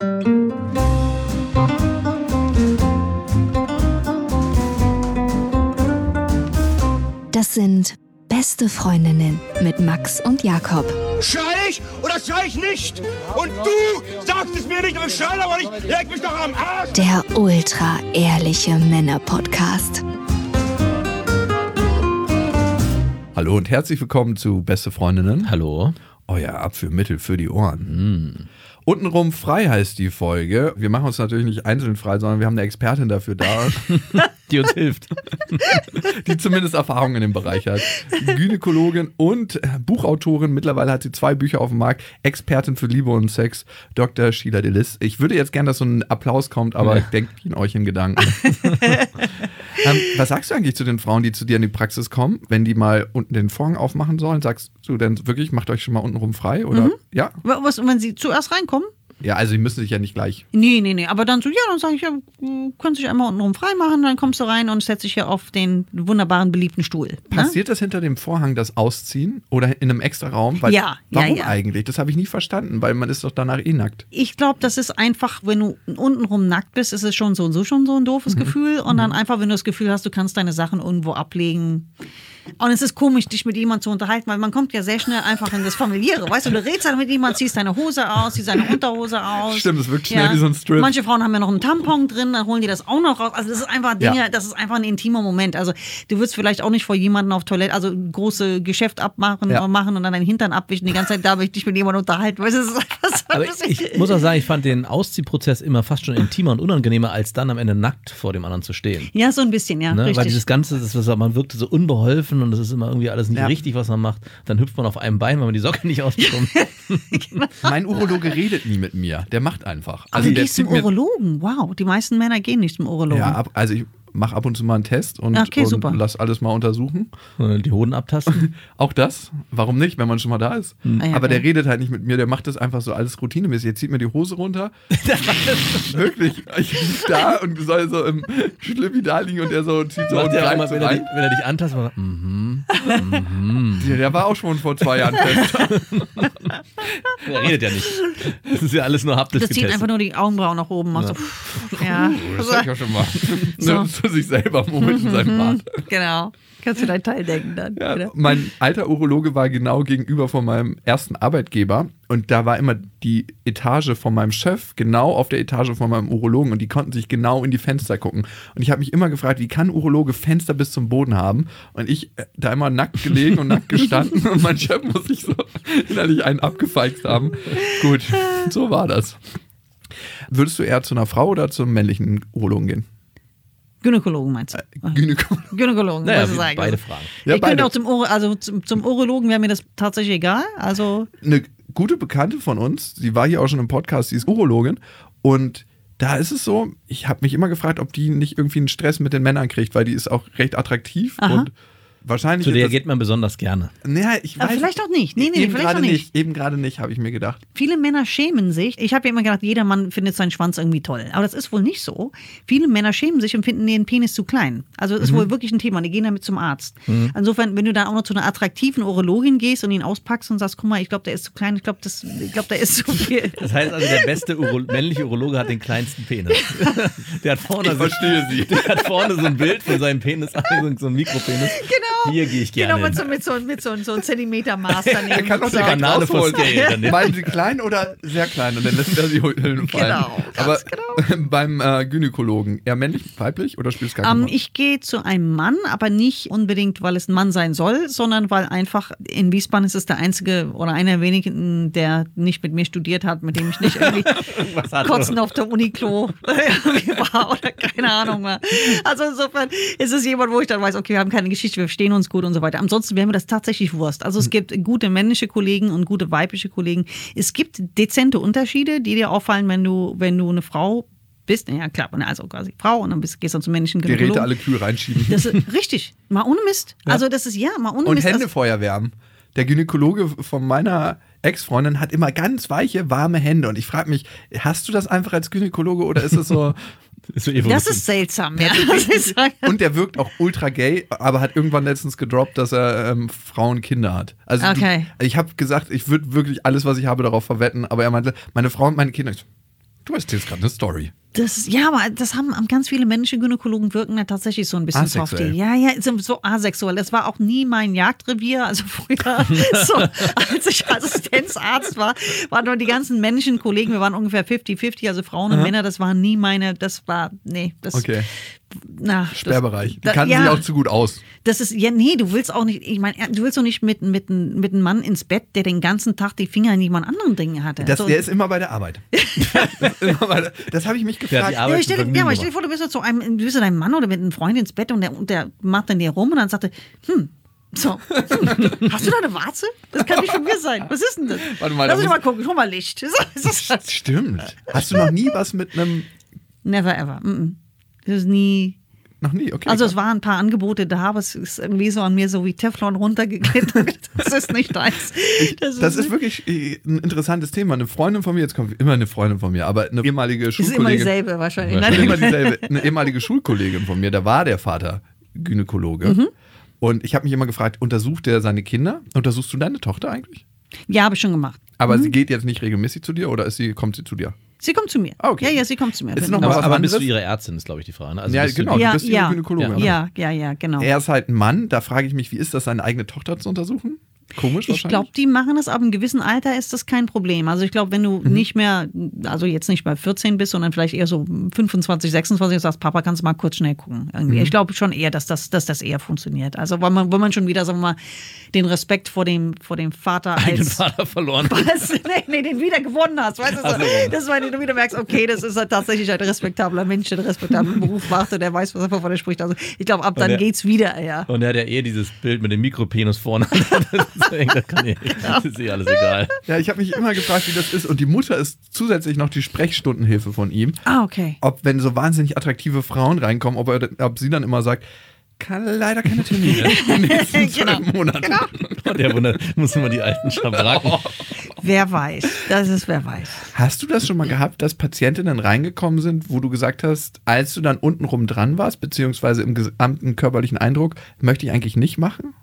Das sind Beste Freundinnen mit Max und Jakob. Schrei ich oder schrei ich nicht? Und du sagst es mir nicht, aber ich schrei aber nicht. Leg mich doch am Arsch. Der ultra-ehrliche Männer-Podcast. Hallo und herzlich willkommen zu Beste Freundinnen. Hallo. Euer Abführmittel für die Ohren. Untenrum frei heißt die Folge. Wir machen uns natürlich nicht einzeln frei, sondern wir haben eine Expertin dafür da, Die uns hilft. die zumindest Erfahrung in dem Bereich hat. Gynäkologin und Buchautorin. Mittlerweile hat sie 2 Bücher auf dem Markt. Expertin für Liebe und Sex, Dr. Sheila Delis. Ich würde jetzt gerne, dass so ein Applaus kommt, aber denkt ihn euch in Gedanken. Was sagst du eigentlich zu den Frauen, die zu dir in die Praxis kommen, wenn die mal unten den Vorhang aufmachen sollen? Sagst du denn wirklich, macht euch schon mal untenrum frei? Oder? Ja? Was, wenn sie zuerst reinkommen? Ja, also die müssen sich ja nicht gleich. Nee. Aber dann so, ja, dann sage ich, ja, können sich einmal untenrum frei machen, dann kommst du rein und setzt dich hier auf den wunderbaren, beliebten Stuhl. Passiert das hinter dem Vorhang, das Ausziehen? Oder in einem extra Raum? Weil, Ja. Warum eigentlich? Das habe ich nie verstanden, weil man ist doch danach eh nackt. Ich glaube, das ist einfach, wenn du untenrum nackt bist, ist es schon so ein doofes Gefühl. Und dann einfach, wenn du das Gefühl hast, du kannst deine Sachen irgendwo ablegen. Und es ist komisch, dich mit jemandem zu unterhalten, weil man kommt ja sehr schnell einfach in das Familiäre. Weißt du, du redest halt mit jemandem, ziehst deine Hose aus, ziehst deine Unterhose aus. Stimmt, es wirkt schnell wie so ein Strip. Manche Frauen haben ja noch einen Tampon drin, dann holen die das auch noch raus. Also das ist einfach Dinge, das ist einfach ein intimer Moment. Also du würdest vielleicht auch nicht vor jemandem auf Toilette, also große Geschäft abmachen machen und dann deinen Hintern abwischen, die ganze Zeit da dich mit jemandem unterhalten. Weißt du, das ist einfach so. Aber ich muss auch sagen, ich fand den Ausziehprozess immer fast schon intimer und unangenehmer, als dann am Ende nackt vor dem anderen zu stehen. Ja, so ein bisschen, ja, richtig. Weil dieses Ganze, man wirkte so unbeholfen und das ist immer irgendwie alles nicht richtig, was man macht. Dann hüpft man auf einem Bein, weil man die Socke nicht ausbekommt. Genau. Mein Urologe redet nie mit mir. Der macht einfach. Also du gehst zum Urologen? Wow, die meisten Männer gehen nicht zum Urologen. Ja, also ich mache ab und zu mal einen Test und lass alles mal untersuchen. Die Hoden abtasten. Auch das? Warum nicht, wenn man schon mal da ist? Aber der redet halt nicht mit mir, der macht das einfach so alles routinemäßig. Jetzt zieht mir die Hose runter. Wirklich. Ich lieg da und soll so im Schlippi da liegen und der so zieht so und der greift so wenn rein. er dich antastet, macht Der war auch schon vor 2 Jahren fest. Der redet ja nicht. Das ist ja alles nur haptisch Das zieht getestet. einfach nur die Augenbrauen nach oben. Macht so, Das hab ich auch schon mal. So. Für sich selber Moment in seinem Bad. Genau. Kannst du dein Teil denken dann. Ja, Oder? mein alter Urologe war genau gegenüber von meinem ersten Arbeitgeber und da war immer die Etage von meinem Chef genau auf der Etage von meinem Urologen und die konnten sich genau in die Fenster gucken. Und ich habe mich immer gefragt, wie kann ein Urologe Fenster bis zum Boden haben? Und ich da immer nackt gelegen und nackt gestanden und mein Chef muss sich so innerlich einen abgefeixt haben. Gut, so war das. Würdest du eher zu einer Frau oder zum männlichen Urologen gehen? Gynäkologen meinst du? Gynäkologen, Naja, was ist eigentlich? beide Fragen. Ja, ich beide. könnte auch zum Urologen wäre mir das tatsächlich egal. Also Eine gute Bekannte von uns, die war hier auch schon im Podcast, die ist Urologin und da ist es so, ich habe mich immer gefragt, ob die nicht irgendwie einen Stress mit den Männern kriegt, weil die ist auch recht attraktiv und wahrscheinlich. Zu der geht man besonders gerne. Naja, ich weiß. aber vielleicht auch nicht. Nee, eben vielleicht gerade auch nicht. Eben gerade nicht, habe ich mir gedacht. Viele Männer schämen sich. Ich habe ja immer gedacht, jeder Mann findet seinen Schwanz irgendwie toll. Aber das ist wohl nicht so. Viele Männer schämen sich und finden den Penis zu klein. Also das ist wohl wirklich ein Thema. Die gehen damit zum Arzt. Insofern, wenn du dann auch noch zu einer attraktiven Urologin gehst und ihn auspackst und sagst, guck mal, ich glaube, der ist zu klein, ich glaube, der ist zu viel. Das heißt also, der beste männliche Urologe hat den kleinsten Penis. Der hat vorne Der hat vorne so ein Bild von seinem Penis, so ein Mikropenis. Genau. Hier gehe ich gerne. Genau, hin. mit so einem Zentimeter-Maß daneben. Er kann auch So. direkt Banane vor rausholen. Scale daneben. Meinen Sie klein oder sehr klein? Und dann lässt er die Hüllen fallen. Genau, Aber ganz beim Gynäkologen, eher männlich, weiblich oder spielt es gar keine Rolle? Ich gehe zu einem Mann, aber nicht unbedingt, weil es ein Mann sein soll, sondern weil einfach in Wiesbaden ist es der einzige oder einer der wenigen, der nicht mit mir studiert hat, mit dem ich nicht irgendwie kotzen auf der Uniklo war oder keine Ahnung mehr. Also insofern ist es jemand, wo ich dann weiß, okay, wir haben keine Geschichte, wir verstehen uns gut und so weiter. Ansonsten wäre mir das tatsächlich Wurst. Also es gibt gute männliche Kollegen und gute weibliche Kollegen. Es gibt dezente Unterschiede, die dir auffallen, wenn du eine Frau bist. Ja klar, also quasi Frau und dann gehst du zum männlichen Gynäkologen. Geräte alle Kühe reinschieben. Das ist richtig. Mal ohne Mist. Also das ist mal ohne Und Mist. Hände vorher wärmen. Der Gynäkologe von meiner Ex-Freundin hat immer ganz weiche, warme Hände. Und ich frage mich, hast du das einfach als Gynäkologe oder ist es so... Das ist seltsam, ja. Und der wirkt auch ultra gay, aber hat irgendwann letztens gedroppt, dass er Frauen Kinder hat. Also okay. ich habe gesagt, ich würde wirklich alles, was ich habe, darauf verwetten. Aber er meinte, meine Frau und meine Kinder. Du erzählst gerade eine Story. Aber das haben ganz viele männliche Gynäkologen wirken ja tatsächlich so ein bisschen Asexuell. softy. Ja, so asexuell. Das war auch nie mein Jagdrevier. Also früher, so, als ich Assistenzarzt war, waren nur die ganzen männlichen Kollegen, wir waren ungefähr 50-50, also Frauen und Männer, das waren nie meine, Okay. Na, Sperrbereich. Die kannten sich auch zu gut aus. Das ist, du willst auch nicht, ich meine, du willst doch nicht mit einem Mann ins Bett, der den ganzen Tag die Finger in jemand anderen Dingen hatte. Der ist immer bei der Arbeit. Das habe ich mich gefragt. Stell dir vor, du bist mit deinem Mann oder mit einem Freund ins Bett und der macht dann dir rum und dann sagt er, hast du da eine Warze? Das kann nicht von mir sein. Was ist denn das? Warte mal, lass mich mal gucken, hol mal Licht. Stimmt. Hast du noch nie was mit einem... Never ever. Das ist nie... Noch nie, okay. Also es waren ein paar Angebote da, aber es ist irgendwie so an mir so wie Teflon runtergeklettert. Das ist nicht deins. Das ist wirklich ein interessantes Thema. Eine Freundin von mir, jetzt kommt immer eine Freundin von mir, aber eine ehemalige Schulkollegin. Ist immer dieselbe wahrscheinlich. Immer dieselbe. Eine ehemalige Schulkollegin von mir, da war der Vater Gynäkologe. Und ich habe mich immer gefragt, untersucht der seine Kinder? Untersuchst du deine Tochter eigentlich? Ja, habe ich schon gemacht. Aber sie geht jetzt nicht regelmäßig zu dir oder kommt sie zu dir? Sie kommt zu mir. Ah, okay. Ja, sie kommt zu mir. Ist noch mal was aber anderes? bist du ihre Ärztin, ist glaube ich die Frage. Ne? Also Ja, genau, du bist ihre Gynäkologin. Ja, genau. Er ist halt ein Mann, da frage ich mich, wie ist das, seine eigene Tochter zu untersuchen? Komisch wahrscheinlich. Ich glaube, die machen das, ab einem gewissen Alter ist das kein Problem. Also ich glaube, wenn du nicht mehr, also jetzt nicht bei 14 bist, sondern vielleicht eher so 25, 26 und sagst, Papa, kannst du mal kurz schnell gucken. Irgendwie. Ich glaube schon eher, dass das eher funktioniert. Also weil man schon wieder, sagen wir mal, den Respekt vor dem Vater den Vater verloren hast. den wieder gewonnen hast. Weißt du, das ist, weil du wieder merkst, okay, das ist halt tatsächlich ein respektabler Mensch, der einen respektablen Beruf macht und der weiß, was er von dir spricht. Also ich glaube, ab dann geht's wieder, ja. Und er hat ja dieses Bild mit dem Mikropenis vorne. Das ist alles egal. Ja, ich habe mich immer gefragt, wie das ist. Und die Mutter ist zusätzlich noch die Sprechstundenhilfe von ihm. Ah, okay. Ob, wenn so wahnsinnig attraktive Frauen reinkommen, ob sie dann immer sagt, leider keine Termine in den nächsten 12 Monaten. Genau. Der Wunder, muss immer die alten Schabracken. Wer weiß. Wer weiß. Hast du das schon mal gehabt, dass Patientinnen reingekommen sind, wo du gesagt hast, als du dann untenrum dran warst, beziehungsweise im gesamten körperlichen Eindruck, möchte ich eigentlich nicht machen?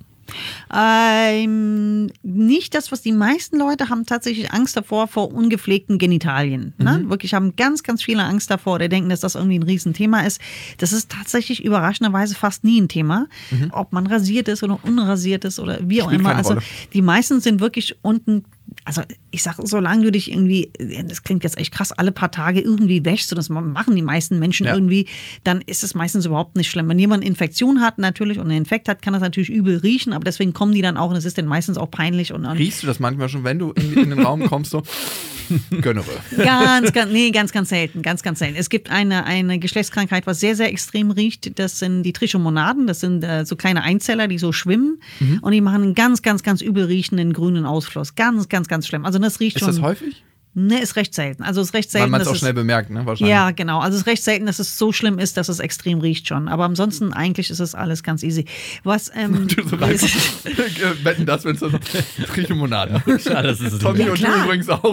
Nicht das, was die meisten Leute haben, tatsächlich Angst davor, vor ungepflegten Genitalien. Ne? Wirklich haben ganz, ganz viele Angst davor oder denken, dass das irgendwie ein Riesenthema ist. Das ist tatsächlich überraschenderweise fast nie ein Thema. Ob man rasiert ist oder unrasiert ist oder wie auch immer. Also die meisten sind wirklich unten. Also ich sage, solange du dich irgendwie, das klingt jetzt echt krass, alle paar Tage irgendwie wäschst, und das machen die meisten Menschen irgendwie, dann ist es meistens überhaupt nicht schlimm. Wenn jemand eine Infektion hat natürlich und einen Infekt hat, kann das natürlich übel riechen, aber deswegen kommen die dann auch und es ist dann meistens auch peinlich. Riechst du das manchmal schon, wenn du in den Raum kommst, so gönnere? Ganz selten. Es gibt eine Geschlechtskrankheit, was sehr, sehr extrem riecht, das sind die Trichomonaden, das sind so kleine Einzeller, die so schwimmen und die machen einen ganz, ganz, ganz übel riechenden grünen Ausfluss. Ganz schlimm. Also das riecht schon. Ist das häufig? Ne, ist recht selten. Also ist recht selten. Weil man es auch schnell bemerkt, ne? Wahrscheinlich. Ja, genau. Also es ist recht selten, dass es so schlimm ist, dass es extrem riecht schon. Aber ansonsten eigentlich ist es alles ganz easy. Was, wetten das, wenn es dann Trichomonaden. Schade, das ist Tommy und du übrigens auch.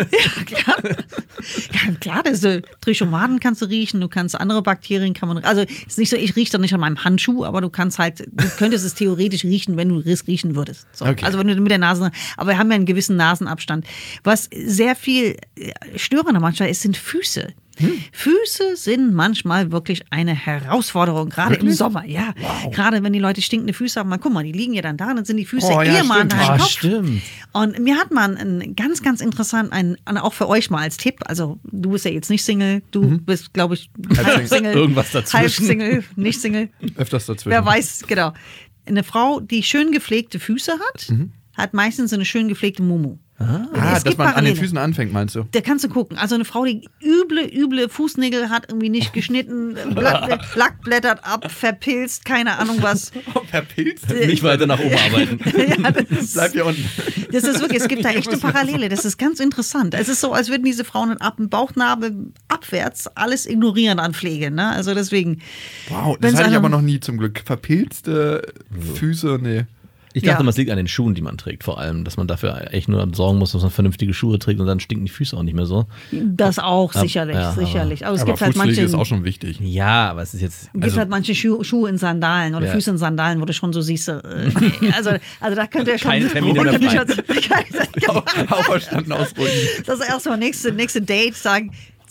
Ja, klar, diese Trichomaden kannst du riechen, du kannst andere Bakterien, also ist nicht so, ich rieche doch nicht an meinem Handschuh, aber du könntest es theoretisch riechen, wenn du es riechen würdest. So. Okay. Also wenn du mit der Nase, aber wir haben ja einen gewissen Nasenabstand. Was sehr viel störender manchmal ist, sind Füße. Füße sind manchmal wirklich eine Herausforderung, gerade im Sommer. Ja, gerade wenn die Leute stinkende Füße haben. Guck mal, die liegen ja dann da, dann sind die Füße eher mal an deinem Kopf. Stimmt. Und mir hat man ganz, ganz interessant, auch für euch mal als Tipp, also du bist ja jetzt nicht Single, du bist, glaube ich, halb Single. Irgendwas dazwischen. Halb Single, nicht Single. Öfters dazwischen. Wer weiß, genau. Eine Frau, die schön gepflegte Füße hat, hat meistens eine schön gepflegte Mumu. Dass man an den Füßen anfängt, meinst du? Da kannst du gucken. Also eine Frau, die üble Fußnägel hat, irgendwie nicht geschnitten, Lack blättert ab, verpilzt, keine Ahnung was. Verpilzt? Nicht weiter nach oben arbeiten. Bleib hier unten. Das ist wirklich, es gibt da echte Parallele. Das ist ganz interessant. Es ist so, als würden diese Frauen ab dem Bauchnabel abwärts alles ignorieren an Pflege. Ne? Also deswegen. Wow, das hatte ich aber noch nie zum Glück. Verpilzte Füße, nee. Ich dachte, es liegt an den Schuhen, die man trägt, vor allem, dass man dafür echt nur sorgen muss, dass man vernünftige Schuhe trägt und dann stinken die Füße auch nicht mehr so. Das auch, sicherlich. Aber es gibt halt manche. Ist auch schon wichtig. Ja, aber es ist jetzt. Es gibt halt manche Schuhe in Sandalen oder Füße in Sandalen, wo du schon so siehst. Also da könnte er schon. Kein Termin in der Auferstanden ausruhen. Das ist erstmal nächste Date sagen.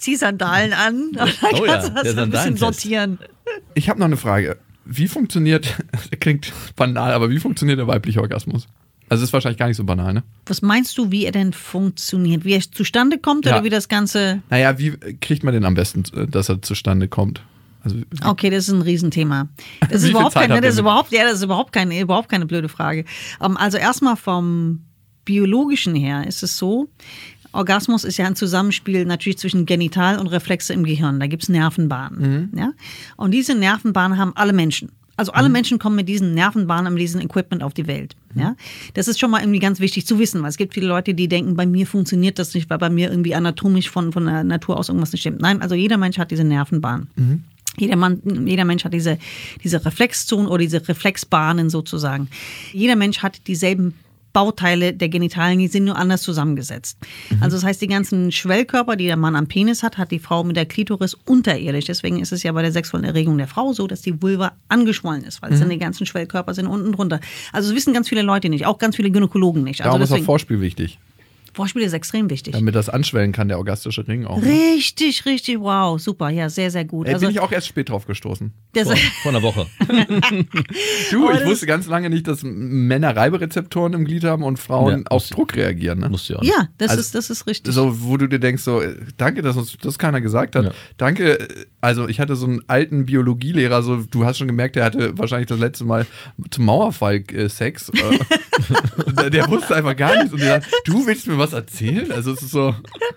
zieh Sandalen an. Und dann Oh ja, kannst du das der ein bisschen Sandalentest. sortieren. Ich habe noch eine Frage. Wie funktioniert, klingt banal, aber wie funktioniert der weibliche Orgasmus? Also ist wahrscheinlich gar nicht so banal, ne? Was meinst du, wie er denn funktioniert? Wie er zustande kommt Ja. oder wie das Ganze... Naja, wie kriegt man den am besten, dass er zustande kommt? Also, Okay, das ist ein Riesenthema. Das ist Wie viel überhaupt Zeit keine, habt ihr das ist mit? überhaupt keine blöde Frage. Also erstmal vom Biologischen her ist es so, Orgasmus ist ja ein Zusammenspiel natürlich zwischen Genital und Reflexe im Gehirn. Da gibt es Nervenbahnen. Ja? Und diese Nervenbahnen haben alle Menschen. Also alle Menschen kommen mit diesen Nervenbahnen, mit diesem Equipment auf die Welt. Ja? Das ist schon mal irgendwie ganz wichtig zu wissen, weil es gibt viele Leute, die denken, bei mir funktioniert das nicht, weil bei mir irgendwie anatomisch von der Natur aus irgendwas nicht stimmt. Nein, also jeder Mensch hat diese Nervenbahn. Jeder Mensch hat diese Reflexzonen oder diese Reflexbahnen sozusagen. Jeder Mensch hat dieselben Bauteile der Genitalien, die sind nur anders zusammengesetzt. Also das heißt, die ganzen Schwellkörper, die der Mann am Penis hat die Frau mit der Klitoris unterirdisch. Deswegen ist es ja bei der sexuellen Erregung der Frau so, dass die Vulva angeschwollen ist, weil es dann die ganzen Schwellkörper sind unten drunter. Also das wissen ganz viele Leute nicht, auch ganz viele Gynäkologen nicht. Also darum ist auch deswegen, Vorspiel wichtig, Vorspiel ist extrem wichtig. damit das anschwellen kann, der orgastische Ring auch. Ne? Richtig, wow, super, ja, sehr, sehr gut. Bin ich auch erst spät drauf gestoßen. das, Vor einer Woche. Du, Aber ich das- wusste ganz lange nicht, dass Männer Reiberezeptoren im Glied haben und Frauen Ja, auf Druck reagieren. Ne? Musst du ja auch. ja, das Also- ist richtig. So, wo du dir denkst, so, danke, dass uns das keiner gesagt hat. Ja. Danke, also ich hatte so einen alten Biologielehrer, so, du hast schon gemerkt, der hatte wahrscheinlich das letzte Mal zum Mauerfall Sex. Der wusste einfach gar nichts und der sagt, du willst mir was erzählen? Also es ist so,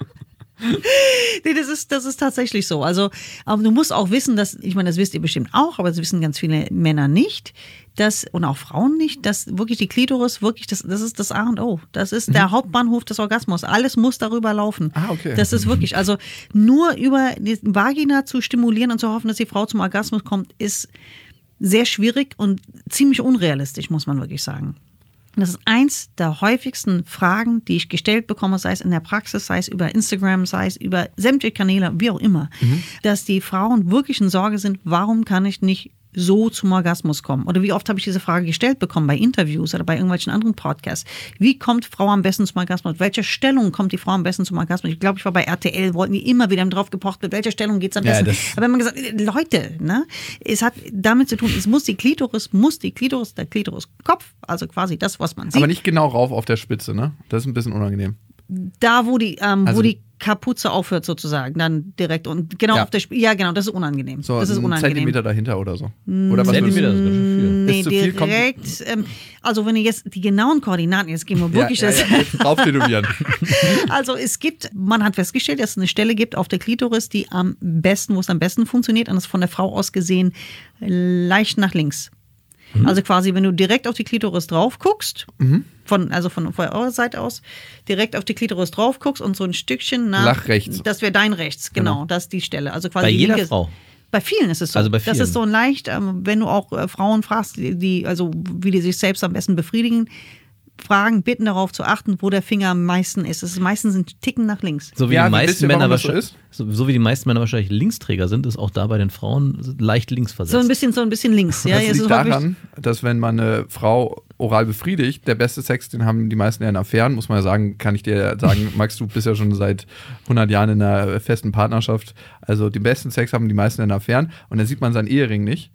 Nee, das ist tatsächlich so. Also du musst auch wissen, dass, ich meine, das wisst ihr bestimmt auch, aber das wissen ganz viele Männer nicht, dass, und auch Frauen nicht, dass wirklich die Klitoris wirklich, das ist das A und O. Das ist der Hauptbahnhof des Orgasmus. Alles muss darüber laufen. Ah, okay. Das ist wirklich, also nur über die Vagina zu stimulieren und zu hoffen, dass die Frau zum Orgasmus kommt, ist sehr schwierig und ziemlich unrealistisch, muss man wirklich sagen. Das ist eins der häufigsten Fragen, die ich gestellt bekomme, sei es in der Praxis, sei es über Instagram, sei es über sämtliche Kanäle, wie auch immer, dass die Frauen wirklich in Sorge sind, warum kann ich nicht so zum Orgasmus kommen? Oder wie oft habe ich diese Frage gestellt bekommen bei Interviews oder bei irgendwelchen anderen Podcasts? Wie kommt Frau am besten zum Orgasmus? Welche Stellung kommt die Frau am besten zum Orgasmus? Ich glaube, ich war bei RTL, wollten die immer wieder drauf gepocht, mit welcher Stellung geht es am Ja, besten? das- Aber wenn man gesagt, Leute, ne, es hat damit zu tun, es muss der Klitoriskopf, also quasi das, was man sieht, aber nicht genau rauf auf der Spitze, ne? Das ist ein bisschen unangenehm. da, wo die Also- Kapuze aufhört sozusagen, dann direkt und genau Ja. auf der ja genau, das ist unangenehm. So das ist einen unangenehm. Zentimeter dahinter oder so. Oder was Zentimeter, das ist ganz schön viel. Nee, Ist zu viel, kommt- direkt. Also wenn ihr jetzt die genauen Koordinaten, jetzt gehen wir wirklich ja, jetzt drauf tätowieren. Also es gibt, man hat festgestellt, dass es eine Stelle gibt auf der Klitoris, die am besten, wo es am besten funktioniert, und das ist von der Frau aus gesehen leicht nach links. Also quasi, wenn du direkt auf die Klitoris drauf guckst, von eurer Seite aus, direkt auf die Klitoris drauf guckst und so ein Stückchen nach rechts. Das wäre dein rechts, genau, das ist die Stelle. Also quasi Bei die jeder linke- Frau. Bei vielen ist es so. Also bei Das vielen. ist so ein leicht, wenn du auch Frauen fragst, also wie die sich selbst am besten befriedigen, bitten darauf zu achten, wo der Finger am meisten ist. Es ist meistens ein Ticken nach links. So wie Ja, die wisst meisten ihr, warum Männer das so wahrscheinlich, so wie die meisten Männer wahrscheinlich Linksträger sind, ist auch da bei den Frauen leicht links versetzt. So ein bisschen links. Ja, Das es liegt ist häufig- daran, dass wenn man eine Frau oral befriedigt, der beste Sex, den haben die meisten ja in Affären, muss man ja sagen, kann ich dir sagen, Max, du bist ja schon seit 100 Jahren in einer festen Partnerschaft, also den besten Sex haben die meisten in Affären und dann sieht man seinen Ehering nicht.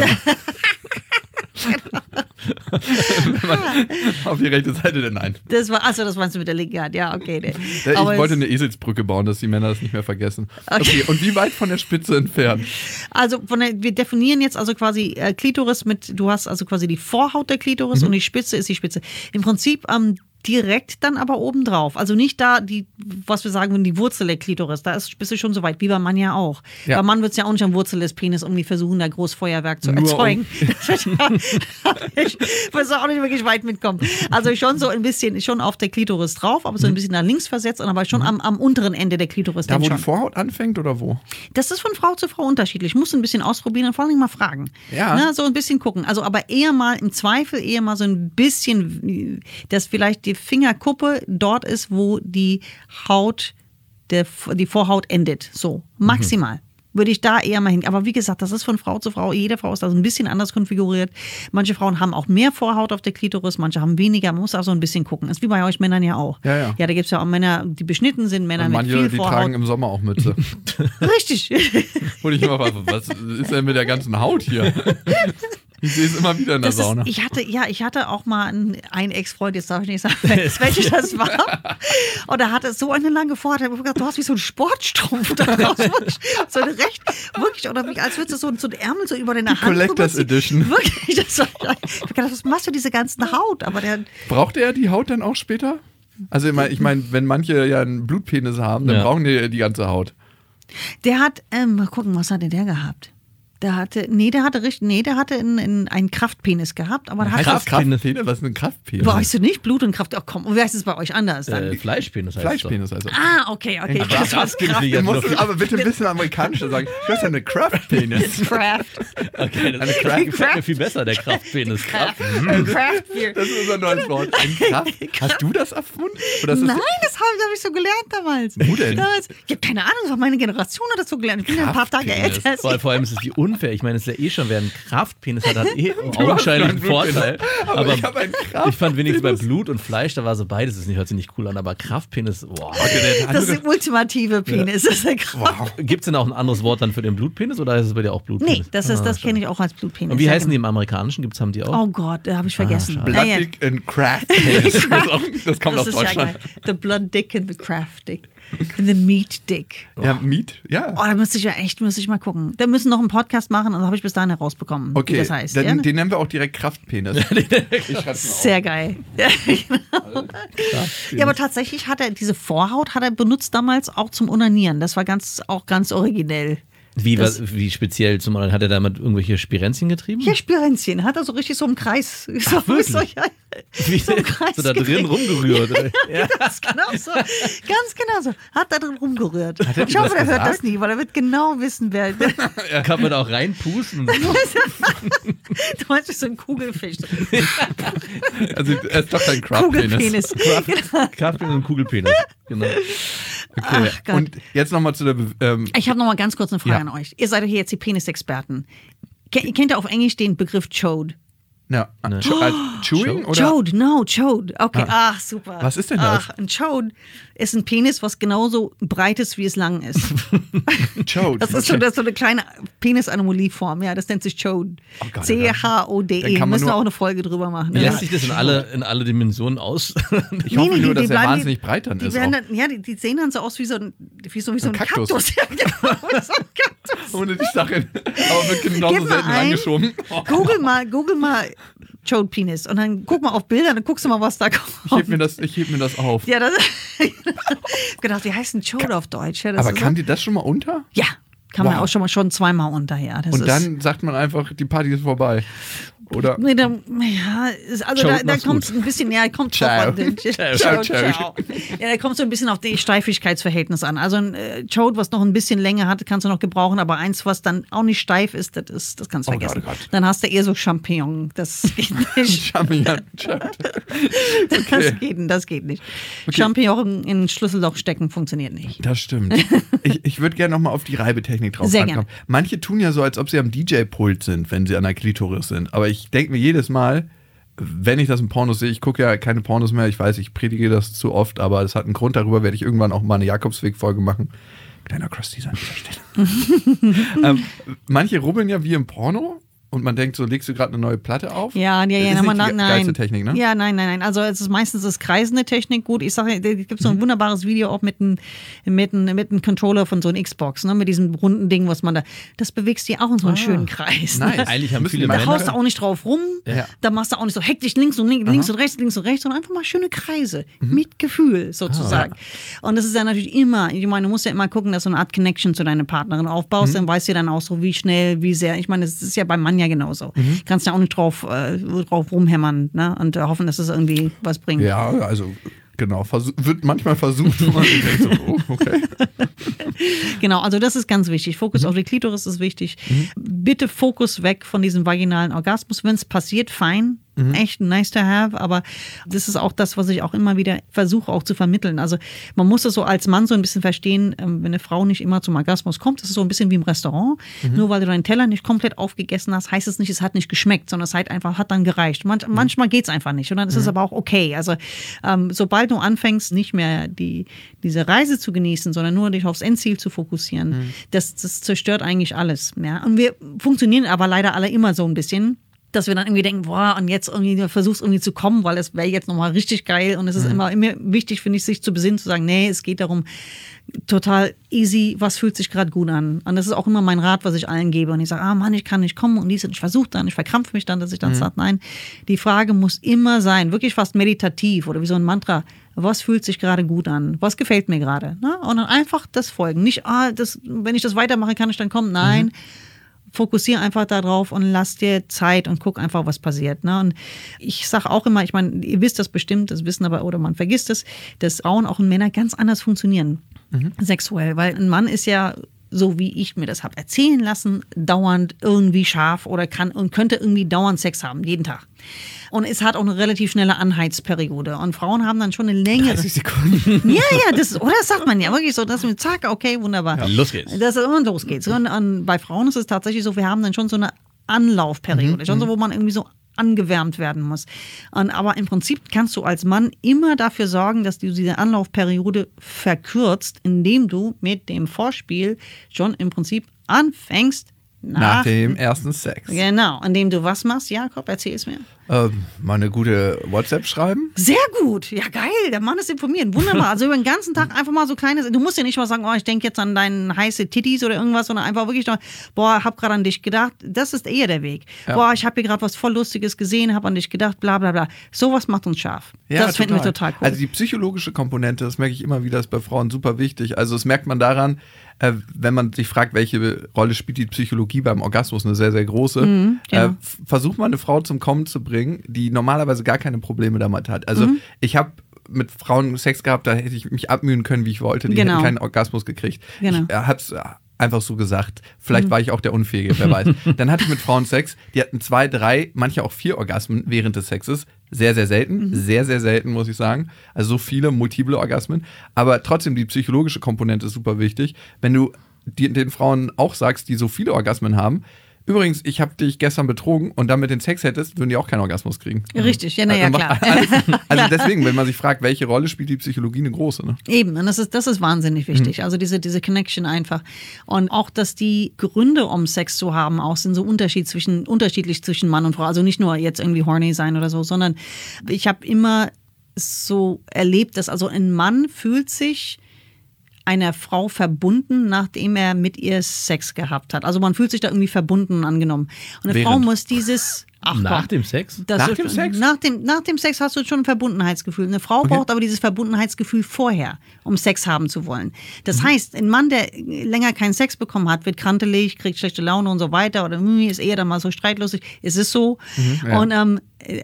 Wenn man auf die rechte Seite, denn nein. Das meinst du mit der linken Hand. Ja, okay. Ich Aber wollte es- eine Eselsbrücke bauen, dass die Männer das nicht mehr vergessen. Okay, und wie weit von der Spitze entfernt? Also wir definieren jetzt also quasi Klitoris mit, du hast also quasi die Vorhaut der Klitoris und die Spitze ist die Spitze. Im Prinzip direkt dann aber oben drauf. Also nicht da, was wir sagen, die Wurzel der Klitoris. Da bist du schon so weit, wie beim Mann ja auch. Ja. Beim Mann wird es ja auch nicht am Wurzel des Penis irgendwie versuchen, da Großfeuerwerk zu Nur erzeugen. Ich muss auch nicht wirklich weit mitkommen. Also schon so ein bisschen, schon auf der Klitoris drauf, aber so ein bisschen nach links versetzt, aber schon am unteren Ende der Klitoris. Da, dann wo schon. die Vorhaut anfängt oder wo? Das ist von Frau zu Frau unterschiedlich. Musst du ein bisschen ausprobieren und vor allem mal fragen. Ja. Na, so ein bisschen gucken. Also aber eher mal im Zweifel, eher mal so ein bisschen, dass vielleicht die Fingerkuppe dort ist, wo die Haut, die Vorhaut endet. So, maximal. würde ich da eher mal hin. Aber wie gesagt, das ist von Frau zu Frau. Jede Frau ist da so ein bisschen anders konfiguriert. Manche Frauen haben auch mehr Vorhaut auf der Klitoris, manche haben weniger. Man muss auch so ein bisschen gucken. Ist wie bei euch Männern ja auch. Ja. Ja, da gibt es ja auch Männer, die beschnitten sind, Männer Und mit viel manche, die Vorhaut. tragen im Sommer auch Mütze. Richtig. Und ich immer frage, was ist denn mit der ganzen Haut hier? Ich sehe es immer wieder in der Sauna. Ich hatte auch mal einen Ex-Freund, jetzt darf ich nicht sagen, welches das war. Und er hatte so eine lange Vorhaut. Ich habe gedacht, du hast wie so einen Sportstrumpf da draus. So eine wirklich, oder wie, als würdest du so einen Ärmel so über deine Hand Collectors Edition. Wirklich, ich habe gedacht, was machst du diese ganzen Haut? Aber Braucht er die Haut dann auch später? Also ich meine, wenn manche ja einen Blutpenis haben, dann brauchen die ganze Haut. der hat, mal gucken, was hatte der gehabt? Der hatte einen Kraftpenis gehabt, aber der hat Kraftpenis? Was ist ein Kraftpenis? weißt du nicht, Blut und Kraft. Ach komm, wie heißt es bei euch anders dann? Fleischpenis heißt Fleischpenis also. Okay. Aber Das war's Kraftpenis Du musst aber bitte ein bisschen amerikanischer sagen. Du hast ja eine Kraftpenis. Kraft. Okay, das gefällt mir viel besser, der Kraftpenis. Craft Beer. Das ist unser neues Wort. Ein Kraft. Hast du das erfunden? Oder ist Nein, das habe ich so gelernt damals. Wo denn? Ich habe keine Ahnung, das war meine Generation hat das so gelernt. Ich bin ja ein paar Tage älter als Vor allem ist es unfair. Ich meine, es ist ja schon, wer einen Kraftpenis hat augenscheinlich einen Vorteil. Aber ich habe einen Kraftpenis. Ich fand wenigstens bei Blut und Fleisch, da war so beides, hört sich nicht cool an, aber Kraftpenis, wow. Das ist der ultimative Penis. Das ist der Gibt es denn auch ein anderes Wort dann für den Blutpenis oder ist es bei dir auch Blutpenis? Nee, das kenne ich auch als Blutpenis. Und wie heißen die im Amerikanischen? Haben die auch? Oh Gott, da habe ich vergessen. Blood-Dick and Craft-Penis. Das kommt aus Das ist ja Deutschland. geil. The Blood Dick and the Craft Dick. And the Meat Dick. Ja, Meat, ja. Oh, da müsste ich mal gucken. Da müssen noch einen Podcast machen und das habe ich bis dahin herausbekommen, Okay, wie das heißt. dann, Ja? den nennen wir auch direkt Kraftpenis. Ich schreib's mal auf. Sehr geil. Ja, genau. Ja, aber tatsächlich hat er diese Vorhaut benutzt damals auch zum Onanieren. Das war auch ganz originell. Wie speziell zum Beispiel, hat er damit irgendwelche Spirenzchen getrieben? Ja, Spirenzchen. Hat er so richtig so im Kreis. Wie so im Kreis so da drin gekriegt. rumgerührt. Ja. Ganz genau so. Hat da drin rumgerührt. er Ich hoffe, das der hört gesagt? das nie, weil er wird genau wissen, wer. Du Kann man da auch reinpusten? meinst, du so ein Kugelfisch. Also er ist doch kein Kraftpenis. Kugelpenis. Kraftpenis und Kugelpenis. Genau. Okay. Ach Gott. Und jetzt nochmal zu der Ich habe noch mal ganz kurz eine Frage Ja. an euch. Ihr seid doch hier jetzt die Penisexperten. Kennt ihr auf Englisch den Begriff Chode? Ja. Chewing oder? Chode. Okay, ach super. Was ist denn das? Ach, ein Chode ist ein Penis, was genauso breit ist, wie es lang ist. Chode. Das ist so eine kleine Penis-Anomalieform. Ja, das nennt sich Chode. Oh Gott, C-H-O-D-E. dann kann man Müssen wir nur- auch eine Folge drüber machen. Lässt sich das in alle Dimensionen aus? Ich hoffe nur, dass er bleiben- wahnsinnig breit dann die ist. werden Auch. dann, ja, die sehen dann so aus wie so ein Kaktus. Kaktus. Ja, genau, wie so ein Kaktus. Ohne die Sache. Aber wird genauso Gib mal selten ein. rangeschoben. Google mal Chode Penis und dann guck mal auf Bilder, dann guckst du mal, was da kommt. Ich heb mir das auf. Ja, das ich hab gedacht, die heißen Chode auf Deutsch. Ja, das Aber ist kam die das schon mal unter? ja, kann man Wow. auch schon zweimal unter, ja. Das Und ist, dann sagt man einfach, die Party ist vorbei. Oder? Nee, da Chode, da mach's kommt gut. ein bisschen, ja, kommt Ciao. drauf an. Ciao. Ja, da kommt so ein bisschen auf die Steifigkeitsverhältnis an. Also ein Chode, was noch ein bisschen Länger hat, kannst du noch gebrauchen, aber eins, was dann auch nicht steif ist, das kannst du Oh Gott, vergessen. oh Gott. Dann hast du eher so Champignon. Das geht nicht. Champignon. Das geht nicht. Champignon in ein Schlüsselloch stecken funktioniert nicht. Das stimmt. Ich würde gerne nochmal auf die Reibetechnik drauf Sehr ankommen. Manche tun ja so, als ob sie am DJ-Pult sind, wenn sie an der Klitoris sind. Aber ich denke mir jedes Mal, wenn ich das in Pornos sehe, ich gucke ja keine Pornos mehr, ich weiß, ich predige das zu oft, aber es hat einen Grund, darüber werde ich irgendwann auch mal eine Jakobsweg-Folge machen. Kleiner Cross-Teaser an dieser Stelle. Manche rubbeln ja wie im Porno. Und man denkt so, legst du gerade eine neue Platte auf? Ja, Das ist nicht die nein. geilste Technik, ne? Ja, nein. Also es ist meistens das kreisende Technik. Gut, ich sage, es gibt so ein wunderbares Video auch mit einem Controller von so einem Xbox, ne, mit diesem runden Ding, was man da, das bewegst du ja auch in so einen schönen Kreis. Nice. Ne? Eigentlich haben Müssen viele die Da Männer- haust du auch nicht drauf rum, Ja. da machst du auch nicht so hektisch links und rechts, sondern einfach mal schöne Kreise mit Gefühl sozusagen. Und das ist ja natürlich immer, ich meine, du musst ja immer gucken, dass du eine Art Connection zu deiner Partnerin aufbaust, dann weißt du dann auch so, wie schnell, wie sehr, ich meine, das ist ja beim Mann ja genauso. Kannst ja auch nicht drauf rumhämmern, ne? Und hoffen, dass es irgendwie was bringt. Ja, also genau. Wird manchmal versucht, wo man sich denkt so, oh, okay. Genau, also das ist ganz wichtig. Fokus auf die Klitoris ist wichtig. Bitte Fokus weg von diesem vaginalen Orgasmus. Wenn es passiert, fein. echt nice to have, aber das ist auch das, was ich auch immer wieder versuche auch zu vermitteln. Also man muss das so als Mann so ein bisschen verstehen, wenn eine Frau nicht immer zum Orgasmus kommt, das ist so ein bisschen wie im Restaurant. Nur weil du deinen Teller nicht komplett aufgegessen hast, heißt es nicht, es hat nicht geschmeckt, sondern es hat dann gereicht. Manchmal geht es einfach nicht und dann ist es aber auch okay. Also sobald du anfängst, nicht mehr diese Reise zu genießen, sondern nur dich aufs Endziel zu fokussieren, das zerstört eigentlich alles. Ja? Und wir funktionieren aber leider alle immer so ein bisschen, dass wir dann irgendwie denken, boah, und jetzt irgendwie du versuchst irgendwie zu kommen, weil es wäre jetzt nochmal richtig geil. Und es ist immer wichtig, finde ich, sich zu besinnen, zu sagen, nee, es geht darum, total easy, was fühlt sich gerade gut an. Und das ist auch immer mein Rat, was ich allen gebe. Und ich sage, Mann, ich kann nicht kommen und ich versuche dann, ich verkrampfe mich dann, dass ich dann sage, nein, die Frage muss immer sein, wirklich fast meditativ oder wie so ein Mantra, was fühlt sich gerade gut an? Was gefällt mir gerade? Ne? Und dann einfach das folgen. Nicht, wenn ich das weitermache, kann ich dann kommen. Nein, fokussiere einfach darauf und lass dir Zeit und guck einfach, was passiert. Ne? Und ich sage auch immer, ich meine, ihr wisst das bestimmt, das wissen aber, oder man vergisst es, dass Frauen auch und Männer ganz anders funktionieren, sexuell. Weil ein Mann ist ja, so wie ich mir das habe erzählen lassen, dauernd irgendwie scharf oder könnte irgendwie dauernd Sex haben, jeden Tag. Und es hat auch eine relativ schnelle Anheizperiode. Und Frauen haben dann schon eine längere. 30 Sekunden. Ja, das sagt man ja wirklich so, dass wir zack, okay, wunderbar. Ja, los geht's. Und los geht's. Und bei Frauen ist es tatsächlich so, wir haben dann schon so eine Anlaufperiode, schon so, wo man irgendwie so angewärmt werden muss. Aber im Prinzip kannst du als Mann immer dafür sorgen, dass du diese Anlaufperiode verkürzt, indem du mit dem Vorspiel schon im Prinzip anfängst, nach dem ersten Sex. Genau, indem du was machst, Jakob, erzähl es mir. Mal eine gute WhatsApp schreiben. Sehr gut, ja geil, der Mann ist informiert, wunderbar. Also über den ganzen Tag einfach mal so kleine, du musst ja nicht mal sagen, ich denke jetzt an deine heiße Titties oder irgendwas, sondern einfach wirklich noch, hab gerade an dich gedacht, das ist eher der Weg. Ja. Ich habe hier gerade was voll Lustiges gesehen, hab an dich gedacht, bla bla bla. Sowas macht uns scharf. Ja, das finden wir total cool. Also die psychologische Komponente, das merke ich immer wieder, ist bei Frauen super wichtig. Also das merkt man daran, wenn man sich fragt, welche Rolle spielt die Psychologie beim Orgasmus, eine sehr, sehr große. Genau. Versucht mal eine Frau zum Kommen zu bringen, die normalerweise gar keine Probleme damit hat. Also ich habe mit Frauen Sex gehabt, da hätte ich mich abmühen können, wie ich wollte. Die hätten keinen Orgasmus gekriegt. Genau. Ich habe es einfach so gesagt. Vielleicht war ich auch der Unfähige, wer weiß. Dann hatte ich mit Frauen Sex, die hatten 2, 3, manche auch 4 Orgasmen während des Sexes. Sehr, sehr selten. Sehr, sehr selten, muss ich sagen. Also so viele multiple Orgasmen. Aber trotzdem, die psychologische Komponente ist super wichtig. Wenn du den Frauen auch sagst, die so viele Orgasmen haben, übrigens, ich habe dich gestern betrogen und dann mit den Sex hättest, würden die auch keinen Orgasmus kriegen. Richtig, ja, naja, klar. Also deswegen, wenn man sich fragt, welche Rolle spielt die Psychologie, eine große. Ne? Eben, und das ist wahnsinnig wichtig. Also diese Connection einfach. Und auch, dass die Gründe, um Sex zu haben, auch sind so unterschiedlich zwischen Mann und Frau. Also nicht nur jetzt irgendwie horny sein oder so, sondern ich habe immer so erlebt, dass also ein Mann fühlt sich einer Frau verbunden, nachdem er mit ihr Sex gehabt hat. Also man fühlt sich da irgendwie verbunden angenommen. Und eine Frau muss dieses... Nach dem Sex? Nach dem Sex? Nach dem Sex hast du schon ein Verbundenheitsgefühl. Eine Frau braucht aber dieses Verbundenheitsgefühl vorher, um Sex haben zu wollen. Das heißt, ein Mann, der länger keinen Sex bekommen hat, wird krantelig, kriegt schlechte Laune und so weiter oder ist eher dann mal so streitlustig. Es ist so. Ja. Und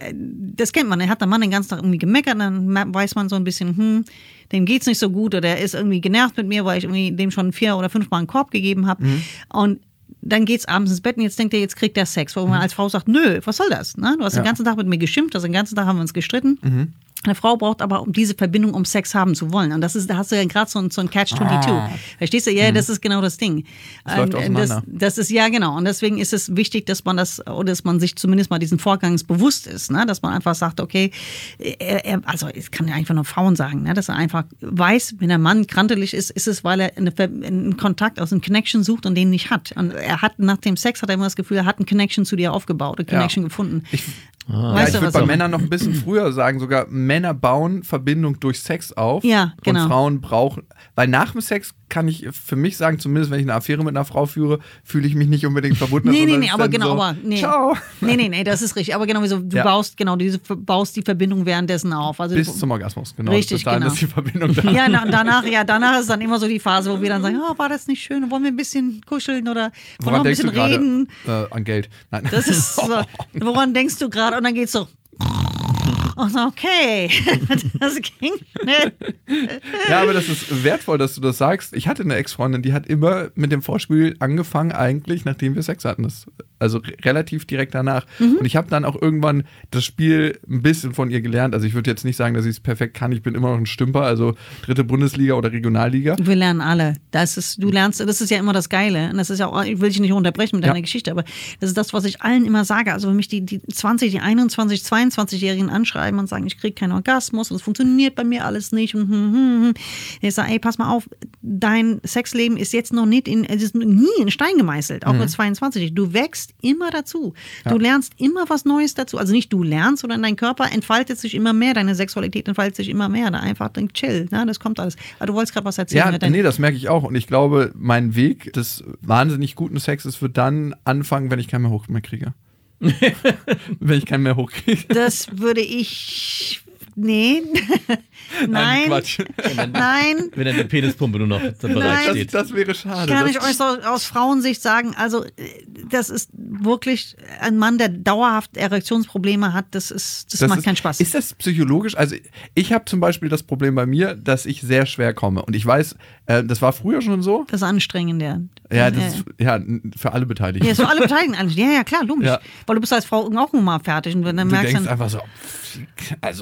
das kennt man. Er hat der Mann den ganzen Tag irgendwie gemeckert, dann weiß man so ein bisschen, dem geht's nicht so gut oder er ist irgendwie genervt mit mir, weil ich irgendwie dem schon 4 oder 5 Mal einen Korb gegeben habe. Und dann geht's abends ins Bett und jetzt denkt er, jetzt kriegt er Sex. Wo man als Frau sagt, nö, was soll das? Ne? Du hast den ganzen Tag mit mir geschimpft, den ganzen Tag haben wir uns gestritten. Eine Frau braucht aber diese Verbindung, um Sex haben zu wollen. Und da hast du ja gerade so ein Catch-22. Verstehst du? Ja, das ist genau das Ding. Das läuft auseinander. Das ist, ja genau. Und deswegen ist es wichtig, dass man sich zumindest mal diesen Vorgangs bewusst ist. Ne? Dass man einfach sagt, okay, also es kann ja einfach nur Frauen sagen, ne? Dass er einfach weiß, wenn der Mann krantelig ist, ist es, weil er einen Kontakt, also einen Connection sucht und den nicht hat. Und er hat nach dem Sex, hat er immer das Gefühl, er hat einen Connection zu dir aufgebaut, eine Connection gefunden. Ich würde bei Männern noch ein bisschen früher sagen, sogar Männer bauen Verbindung durch Sex auf. Ja, genau. Und Frauen brauchen, weil nach dem Sex kann ich für mich sagen, zumindest wenn ich eine Affäre mit einer Frau führe, fühle ich mich nicht unbedingt verbunden. Nee, aber genau, so, aber nee. Ciao. Nee, das ist richtig. Aber genau, du baust die Verbindung währenddessen auf. Also bis zum Orgasmus, genau. Richtig, genau. Ist die Verbindung da. Ja, danach ist dann immer so die Phase, wo wir dann sagen, war das nicht schön? Wollen wir ein bisschen kuscheln oder wollen wir ein bisschen reden? An Geld. Nein. Das ist so, woran denkst du gerade? Und dann geht's so. Und so, okay, das ging schnell. Ja, aber das ist wertvoll, dass du das sagst. Ich hatte eine Ex-Freundin, die hat immer mit dem Vorspiel angefangen, eigentlich, nachdem wir Sex hatten. Also relativ direkt danach. Und ich habe dann auch irgendwann das Spiel ein bisschen von ihr gelernt. Also ich würde jetzt nicht sagen, dass ich es perfekt kann. Ich bin immer noch ein Stümper, also 3. Bundesliga oder Regionalliga. Wir lernen alle. Das ist ja immer das Geile. Und das ist ja auch, ich will dich nicht unterbrechen mit deiner Geschichte, aber das ist das, was ich allen immer sage. Also wenn mich die 20, die 21, 22-Jährigen anschreiben und sagen, ich kriege keinen Orgasmus und es funktioniert bei mir alles nicht. Ich sage, ey, pass mal auf, dein Sexleben ist jetzt noch nie in Stein gemeißelt, auch mit 22. Du wächst immer dazu. Du lernst immer was Neues dazu. Also nicht du lernst, sondern dein Körper entfaltet sich immer mehr, deine Sexualität entfaltet sich immer mehr. Da einfach chill, ne? Das kommt alles. Aber du wolltest gerade was erzählen. Ja, nee, das merke ich auch. Und ich glaube, mein Weg des wahnsinnig guten Sexes wird dann anfangen, wenn ich keinen mehr hoch mehr kriege. Wenn ich keinen mehr hochkriege. Das würde ich... Nee. Nein. Quatsch. Nein. Wenn dann die Penispumpe nur noch bereit steht. Das wäre schade. Kann ich euch so aus Frauensicht sagen, also das ist wirklich ein Mann, der dauerhaft Erektionsprobleme hat, das macht keinen Spaß. Ist das psychologisch? Also ich habe zum Beispiel das Problem bei mir, dass ich sehr schwer komme. Und ich weiß, das war früher schon so. Das ist anstrengend, ja. Ja, das ist für alle Beteiligten. Ja, für alle Beteiligten eigentlich. Ja, klar, logisch. Ja. Weil du bist als Frau auch mal fertig. Und wenn dann du merkst denkst einfach so, also...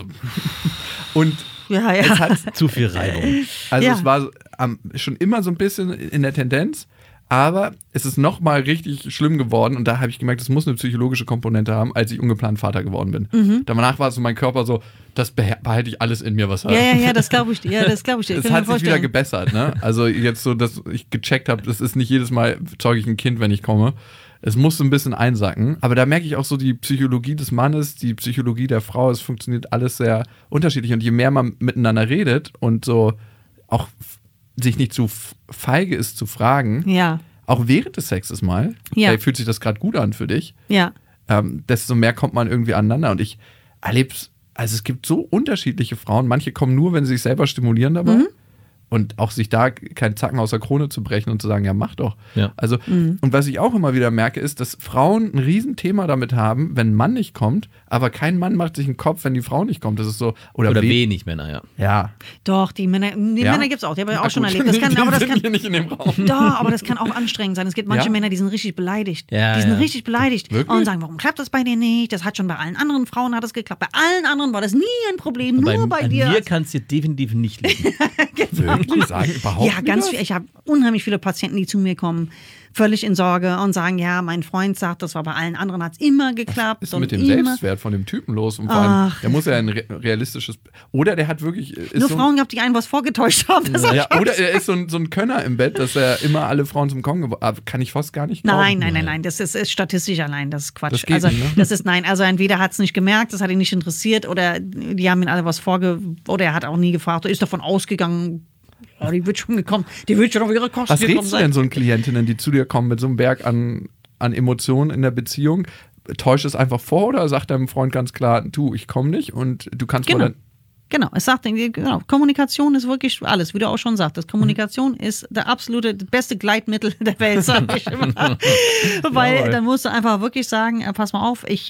Und es hat zu viel Reibung. Also es war schon immer so ein bisschen in der Tendenz, aber es ist nochmal richtig schlimm geworden und da habe ich gemerkt, es muss eine psychologische Komponente haben, als ich ungeplant Vater geworden bin. Danach war so mein Körper so, das behalte ich alles in mir, was Ja, das glaube ich dir. Ja, das glaube ich dir. Es hat sich wieder gebessert, ne? Also jetzt so, dass ich gecheckt habe, das ist nicht jedes Mal, zeuge ich ein Kind, wenn ich komme. Es muss so ein bisschen einsacken, aber da merke ich auch so die Psychologie des Mannes, die Psychologie der Frau, es funktioniert alles sehr unterschiedlich und je mehr man miteinander redet und so auch sich nicht zu feige ist zu fragen, auch während des Sexes mal, hey, fühlt sich das gerade gut an für dich, desto mehr kommt man irgendwie aneinander und ich erlebe es, also es gibt so unterschiedliche Frauen, manche kommen nur, wenn sie sich selber stimulieren dabei. Und auch sich da keinen Zacken aus der Krone zu brechen und zu sagen, ja, mach doch. Ja. Also, und was ich auch immer wieder merke, ist, dass Frauen ein Riesenthema damit haben, wenn ein Mann nicht kommt, aber kein Mann macht sich einen Kopf, wenn die Frau nicht kommt. Das ist so. Oder wenig Männer, ja. Ja. Doch, Männer gibt es auch, die habe ich auch schon erlebt. Das kann hier nicht in dem Raum. Doch, aber das kann auch anstrengend sein. Es gibt manche Männer, die sind richtig beleidigt. Die sind richtig beleidigt. Wirklich? Und sagen, warum klappt das bei dir nicht? Das hat schon bei allen anderen Frauen hat das geklappt. Bei allen anderen war das nie ein Problem, nur bei dir. Bei mir kann es dir definitiv nicht liegen. Genau. Sagen, überhaupt ja, ganz viel. Ich habe unheimlich viele Patienten, die zu mir kommen, völlig in Sorge und sagen, ja, mein Freund sagt, das war bei allen anderen, hat es immer geklappt. Was ist mit dem Selbstwert von dem Typen los? Und vor allem, der muss ja ein realistisches, oder der hat wirklich... Nur Frauen gehabt, die einen was vorgetäuscht haben. Oder er ist so ein Könner im Bett, dass er immer alle Frauen zum Kommen kann ich fast gar nicht glauben. Nein, das ist statistisch allein, das ist Quatsch. Das geht nicht, ne? Also entweder hat es nicht gemerkt, das hat ihn nicht interessiert, oder die haben ihn alle was oder er hat auch nie gefragt, er ist davon ausgegangen, ja, die wird schon gekommen. Die wird schon auf ihre Kosten gekommen sein. Was rätst du denn so einen Klientinnen, die zu dir kommen mit so einem Berg an Emotionen in der Beziehung? Täuscht es einfach vor oder sagt deinem Freund ganz klar, du, ich komme nicht und du kannst mal dann... Genau, Kommunikation ist wirklich alles, wie du auch schon sagtest. Kommunikation ist das beste Gleitmittel der Welt, sag ich immer. Weil dann musst du einfach wirklich sagen, pass mal auf, ich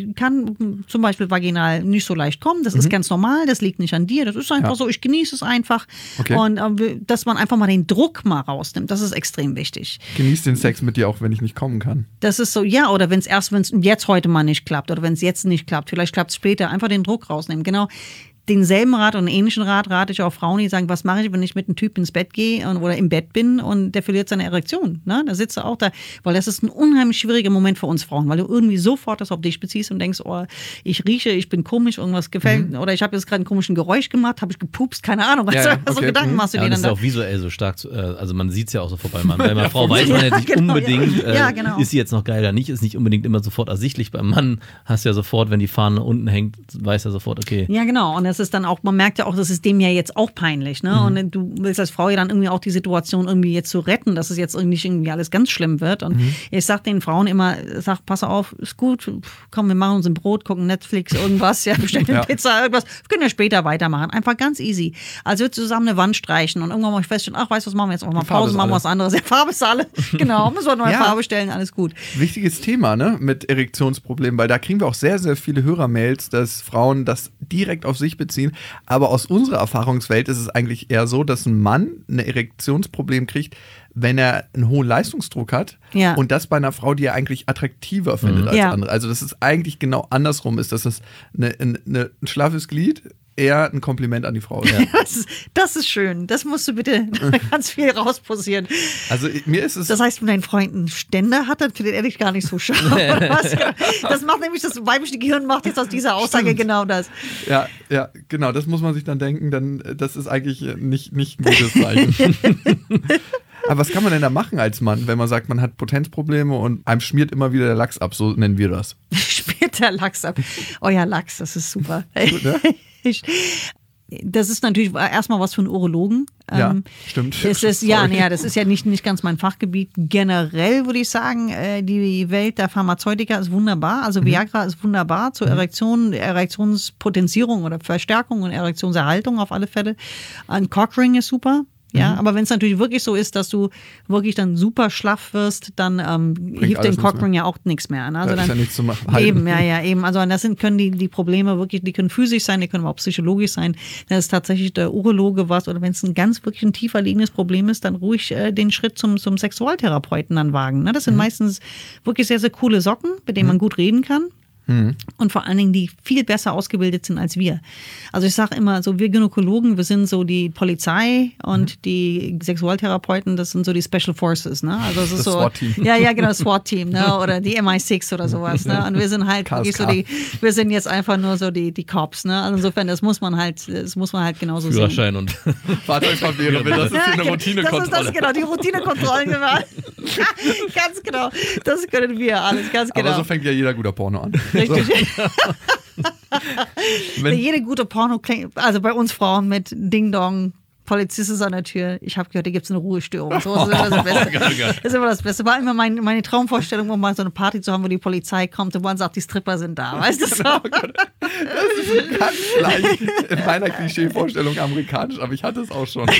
kann zum Beispiel vaginal nicht so leicht kommen, das ist ganz normal, das liegt nicht an dir, das ist einfach so, ich genieße es einfach. Okay. Und dass man einfach mal den Druck mal rausnimmt, das ist extrem wichtig. Genieß den Sex mit dir auch, wenn ich nicht kommen kann. Das ist so, ja, oder wenn es jetzt heute mal nicht klappt oder wenn es jetzt nicht klappt, vielleicht klappt es später, einfach den Druck rausnehmen, genau. Denselben Rat und einen ähnlichen Rat rate ich auch Frauen, die sagen, was mache ich, wenn ich mit einem Typ ins Bett gehe oder im Bett bin und der verliert seine Erektion. Ne? Da sitzt er auch da, weil das ist ein unheimlich schwieriger Moment für uns Frauen, weil du irgendwie sofort das auf dich beziehst und denkst, oh, ich rieche, ich bin komisch, irgendwas gefällt oder ich habe jetzt gerade einen komischen Geräusch gemacht, habe ich gepupst, keine Ahnung, so Gedanken machst du dir dann da. Das ist auch visuell so stark, also man sieht es ja auch sofort beim Mann. Bei einer Frau weiß man ja nicht unbedingt, ist sie jetzt noch geil oder nicht, ist nicht unbedingt immer sofort ersichtlich. Beim Mann hast du ja sofort, wenn die Fahne unten hängt, weiß er sofort, okay. Ja, genau. Und das ist dann auch, man merkt ja auch, das ist dem ja jetzt auch peinlich, ne? Und du willst als Frau ja dann irgendwie auch die Situation irgendwie jetzt so retten, dass es jetzt nicht irgendwie alles ganz schlimm wird. Und ich sag den Frauen immer, pass auf, ist gut, komm, wir machen uns ein Brot, gucken Netflix, irgendwas, ja, bestellen eine Pizza, irgendwas, wir können ja später weitermachen. Einfach ganz easy. Also wir zusammen eine Wand streichen und irgendwann mal feststellen, weißt du, was machen wir jetzt auch mal Pause, machen wir was anderes. Ja, Farbe ist alle. Genau, müssen wir neue Farbe stellen, alles gut. Wichtiges Thema, ne, mit Erektionsproblemen, weil da kriegen wir auch sehr, sehr viele Hörermails, dass Frauen das direkt auf sich beziehen. Aber aus unserer Erfahrungswelt ist es eigentlich eher so, dass ein Mann ein Erektionsproblem kriegt, wenn er einen hohen Leistungsdruck hat und das bei einer Frau, die er eigentlich attraktiver findet als andere. Also dass es eigentlich genau andersrum ist, dass es ein schlaffes Glied eher ein Kompliment an die Frau ist. Ja. Das ist schön. Das musst du bitte ganz viel rausposieren. Also mir ist es... Das heißt, wenn dein Freund einen Ständer hat, dann findet er dich gar nicht so scharf. Oder was? Das macht nämlich, das weibliche Gehirn macht jetzt aus dieser Aussage genau das. Ja, genau. Das muss man sich dann denken, denn das ist eigentlich nicht ein gutes Zeichen. Aber was kann man denn da machen als Mann, wenn man sagt, man hat Potenzprobleme und einem schmiert immer wieder der Lachs ab, so nennen wir das. Schmiert der Lachs ab. Euer Lachs, das ist super. Gut, ne? Das ist natürlich erstmal was für einen Urologen. Ja, stimmt. Das ist ja nicht ganz mein Fachgebiet. Generell würde ich sagen, die Welt der Pharmazeutika ist wunderbar. Also Viagra ist wunderbar zur Erektion, Erektionspotenzierung oder Verstärkung und Erektionserhaltung auf alle Fälle. Ein Cockring ist super. Ja, aber wenn es natürlich wirklich so ist, dass du wirklich dann super schlaff wirst, dann hilft dem Cockring ja auch nichts mehr. Ne? Also da ist ja nichts zu machen. Eben. Also das können die Probleme wirklich, die können physisch sein, die können aber auch psychologisch sein. Das ist tatsächlich der Urologe was, oder wenn es wirklich ein tiefer liegendes Problem ist, dann ruhig den Schritt zum Sexualtherapeuten dann wagen. Ne? Das sind meistens wirklich sehr, sehr coole Socken, mit denen man gut reden kann. Und vor allen Dingen, die viel besser ausgebildet sind als wir. Also ich sage immer, so wir Gynäkologen, wir sind so die Polizei und die Sexualtherapeuten, das sind so die Special Forces, ne? Also es ist das so, SWAT-Team. Ja, genau, das SWAT-Team, ne? Oder die MI6 oder sowas, ne? Und wir sind halt wirklich so wir sind jetzt einfach nur so die Cops, ne? Also insofern, das muss man halt genauso sehen. Führerschein und Fahrzeugpapiere, das ist eine Routinekontrolle. Das ist genau, die Routinekontrollen gemacht. Ganz genau, das können wir alles, ganz genau. Aber so fängt ja jeder guter Porno an. Richtig. Jede gute Porno klingt, also bei uns Frauen mit Ding Dong, Polizist ist an der Tür. Ich habe gehört, hier gibt es eine Ruhestörung. So, das ist immer das Beste. Das ist immer das Beste. War immer meine Traumvorstellung, um mal so eine Party zu haben, wo die Polizei kommt und man sagt, die Stripper sind da. Weißt du so? Das ist ganz leicht in meiner Klischeevorstellung amerikanisch, aber ich hatte es auch schon.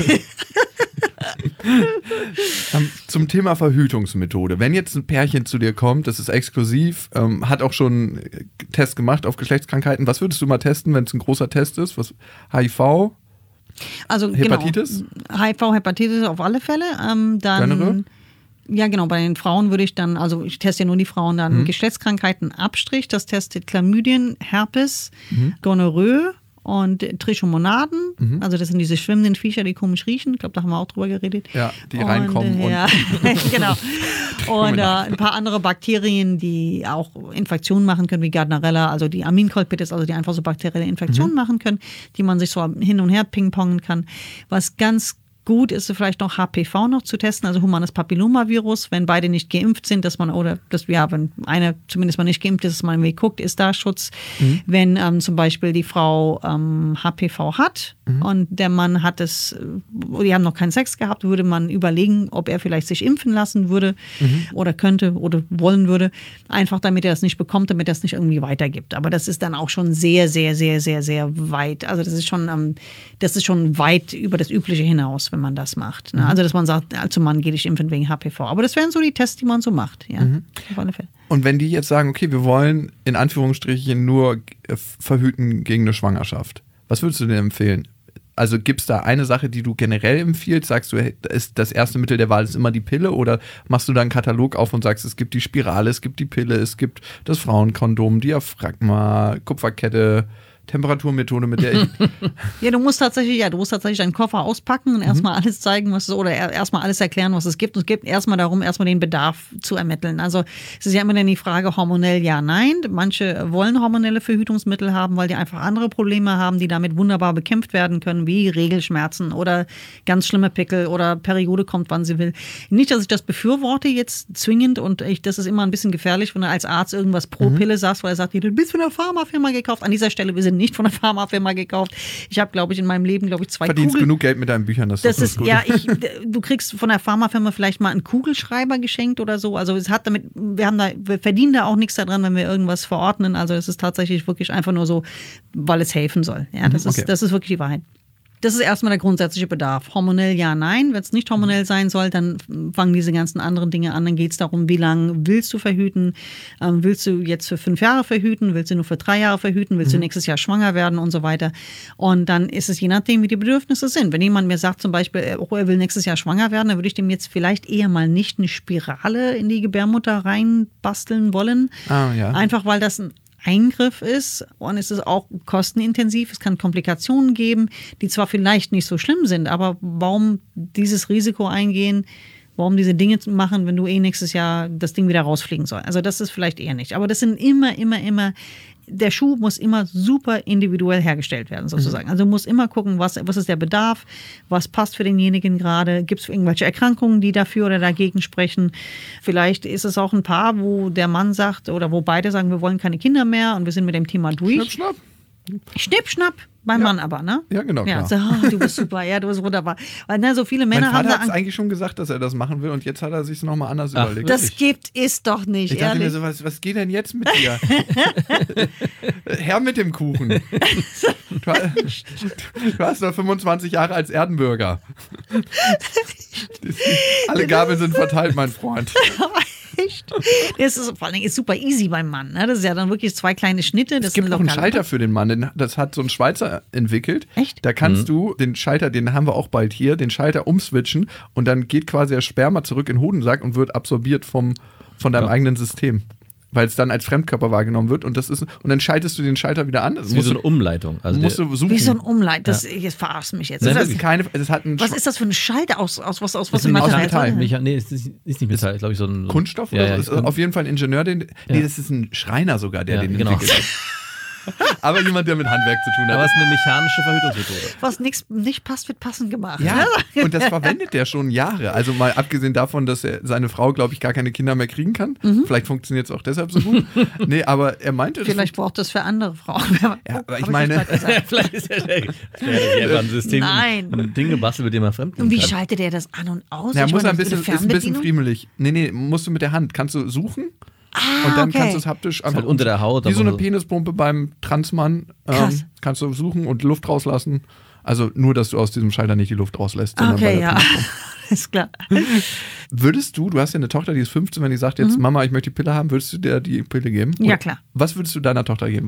Zum Thema Verhütungsmethode. Wenn jetzt ein Pärchen zu dir kommt, das ist exklusiv, hat auch schon einen Test gemacht auf Geschlechtskrankheiten. Was würdest du mal testen, wenn es ein großer Test ist? Was, HIV? Also Hepatitis? Genau, HIV, Hepatitis auf alle Fälle. Dann, ja, genau, bei den Frauen würde ich dann, also ich teste ja nur die Frauen, dann Geschlechtskrankheiten Abstrich, das testet Chlamydien, Herpes, Gonorrhoe und Trichomonaden, also das sind diese schwimmenden Viecher, die komisch riechen. Ich glaube, da haben wir auch drüber geredet. Ja, die reinkommen. Ja, genau. Und ein paar andere Bakterien, die auch Infektionen machen können, wie Gardnerella, also die Aminkolpitis, also die einfach so bakterielle Infektionen machen können, die man sich so hin und her pingpongen kann. Was ganz gut ist vielleicht noch HPV noch zu testen, also humanes Papillomavirus, wenn beide nicht geimpft sind, wenn einer zumindest mal nicht geimpft ist, dass man irgendwie guckt, ist da Schutz. Wenn zum Beispiel die Frau HPV hat und der Mann hat die haben noch keinen Sex gehabt, würde man überlegen, ob er vielleicht sich impfen lassen würde oder könnte oder wollen würde, einfach damit er das nicht bekommt, damit er es nicht irgendwie weitergibt. Aber das ist dann auch schon sehr, sehr, sehr, sehr, sehr weit. Also das ist schon weit über das Übliche hinaus, wenn man das macht. Ne? Also dass man sagt, zum Mann geht ich impfen wegen HPV. Aber das wären so die Tests, die man so macht. Ja, auf alle Fälle. Und wenn die jetzt sagen, okay, wir wollen in Anführungsstrichen nur verhüten gegen eine Schwangerschaft, was würdest du denn empfehlen? Also gibt es da eine Sache, die du generell empfiehlst? Sagst du, das erste Mittel der Wahl ist immer die Pille, oder machst du da einen Katalog auf und sagst, es gibt die Spirale, es gibt die Pille, es gibt das Frauenkondom, Diaphragma, Kupferkette, Temperaturmethode, mit der ich... Ja, du musst tatsächlich deinen Koffer auspacken und erstmal alles zeigen, erstmal alles erklären, was es gibt. Und es geht erstmal darum, den Bedarf zu ermitteln. Also es ist ja immer dann die Frage, hormonell ja, nein. Manche wollen hormonelle Verhütungsmittel haben, weil die einfach andere Probleme haben, die damit wunderbar bekämpft werden können, wie Regelschmerzen oder ganz schlimme Pickel oder Periode kommt, wann sie will. Nicht, dass ich das befürworte jetzt zwingend, und das ist immer ein bisschen gefährlich, wenn du als Arzt irgendwas pro Pille sagst, weil er sagt, du bist von der Pharmafirma gekauft. An dieser Stelle, wir sind nicht von der Pharmafirma gekauft. Ich habe, glaube ich, in meinem Leben, zwei Verdienst genug Geld mit deinen Büchern, das ist gut. Ja, du kriegst von der Pharmafirma vielleicht mal einen Kugelschreiber geschenkt oder so. Also wir verdienen da auch nichts daran, wenn wir irgendwas verordnen. Also es ist tatsächlich wirklich einfach nur so, weil es helfen soll. Ja, das ist wirklich die Wahrheit. Das ist erstmal der grundsätzliche Bedarf. Hormonell ja, nein. Wenn es nicht hormonell sein soll, dann fangen diese ganzen anderen Dinge an. Dann geht es darum, wie lange willst du verhüten? Willst du jetzt für 5 Jahre verhüten? Willst du nur für 3 Jahre verhüten? Willst du nächstes Jahr schwanger werden und so weiter? Und dann ist es je nachdem, wie die Bedürfnisse sind. Wenn jemand mir sagt zum Beispiel, er will nächstes Jahr schwanger werden, dann würde ich dem jetzt vielleicht eher mal nicht eine Spirale in die Gebärmutter reinbasteln wollen. Einfach weil das ein Eingriff ist und es ist auch kostenintensiv. Es kann Komplikationen geben, die zwar vielleicht nicht so schlimm sind, aber warum dieses Risiko eingehen, warum diese Dinge machen, wenn du nächstes Jahr das Ding wieder rausfliegen soll. Also das ist vielleicht eher nicht. Aber das sind immer, der Schuh muss immer super individuell hergestellt werden, sozusagen. Also du musst immer gucken, was ist der Bedarf, was passt für denjenigen gerade, gibt es irgendwelche Erkrankungen, die dafür oder dagegen sprechen. Vielleicht ist es auch ein Paar, wo der Mann sagt oder wo beide sagen, wir wollen keine Kinder mehr und wir sind mit dem Thema durch. Schnipp, schnapp. Beim Mann aber, ne? Ja, genau. Ja, so, du bist super, ja, du bist wunderbar. Weil so viele Männer mein Vater hat es eigentlich schon gesagt, dass er das machen will und jetzt hat er sich nochmal anders überlegt. Das gibt es doch nicht, ich dachte mir so, was geht denn jetzt mit dir? Her mit dem Kuchen. Du hast noch 25 Jahre als Erdenbürger. Alle Gabeln sind verteilt, mein Freund. Echt? Das ist vor allen Dingen super easy beim Mann. Ne? Das ist ja dann wirklich 2 kleine Schnitte. Es gibt auch einen Schalter für den Mann. Das hat so ein Schweizer entwickelt. Echt? Da kannst du den Schalter, den haben wir auch bald hier, den Schalter umswitchen und dann geht quasi der Sperma zurück in den Hodensack und wird absorbiert von deinem eigenen System. Weil es dann als Fremdkörper wahrgenommen wird und dann schaltest du den Schalter wieder an. Das ist wie so eine Umleitung. Also musst du suchen. Wie so ein Umleitung. Jetzt verarschst mich jetzt. Was ist das für ein Schalter aus was für Metall? Nee, es ist nicht Metall, glaube ich, so ein Kunststoff oder so? Ist auf jeden Fall ein Ingenieur, das ist ein Schreiner sogar, der den entwickelt hat. Aber jemand, der mit Handwerk zu tun hat. Aber es ist eine mechanische Verhütungsmethode. Was nicht passt, wird passend gemacht. Ja, und das verwendet der schon Jahre. Also mal abgesehen davon, dass seine Frau, glaube ich, gar keine Kinder mehr kriegen kann. Vielleicht funktioniert es auch deshalb so gut. Nee, aber er meinte... Vielleicht braucht das für andere Frauen. Ja, aber ich meine... Vielleicht ist er ein System, ein Ding gebastelt, mit dem er fremd kann. Und wie schaltet er das an und aus? Ja, ist ein bisschen friemelig. Nee, musst du mit der Hand. Kannst du suchen? Und dann kannst du es haptisch einfach unter der Haut. Wie so eine Penispumpe beim Transmann. Kannst du suchen und Luft rauslassen. Also nur, dass du aus diesem Schalter nicht die Luft rauslässt. Okay, ja. Ist klar. Würdest du hast ja eine Tochter, die ist 15, wenn die sagt jetzt, Mama, ich möchte die Pille haben, würdest du dir die Pille geben? Ja, klar. Was würdest du deiner Tochter geben?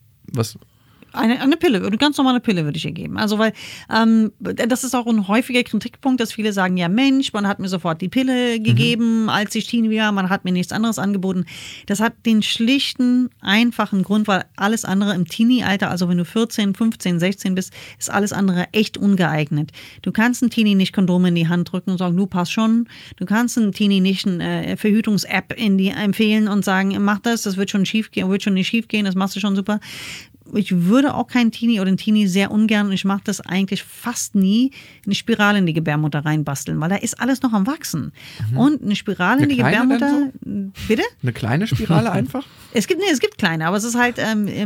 Eine Pille, eine ganz normale Pille würde ich ihr geben. Also weil das ist auch ein häufiger Kritikpunkt, dass viele sagen, ja Mensch, man hat mir sofort die Pille gegeben, als ich Teenie war, man hat mir nichts anderes angeboten. Das hat den schlichten, einfachen Grund, weil alles andere im Teenie-Alter, also wenn du 14, 15, 16 bist, ist alles andere echt ungeeignet. Du kannst einem Teenie nicht Kondome in die Hand drücken und sagen, du passt schon. Du kannst einem Teenie nicht eine Verhütungs-App empfehlen und sagen, mach das wird schon schief gehen, wird schon nicht schief gehen, das machst du schon super. Ich würde auch keinen Teenie oder einen Teenie sehr ungern, und ich mache das eigentlich fast nie, eine Spirale in die Gebärmutter reinbasteln, weil da ist alles noch am Wachsen. Und eine Spirale in die Gebärmutter, bitte? Eine kleine Spirale einfach? Es gibt kleine, aber es ist halt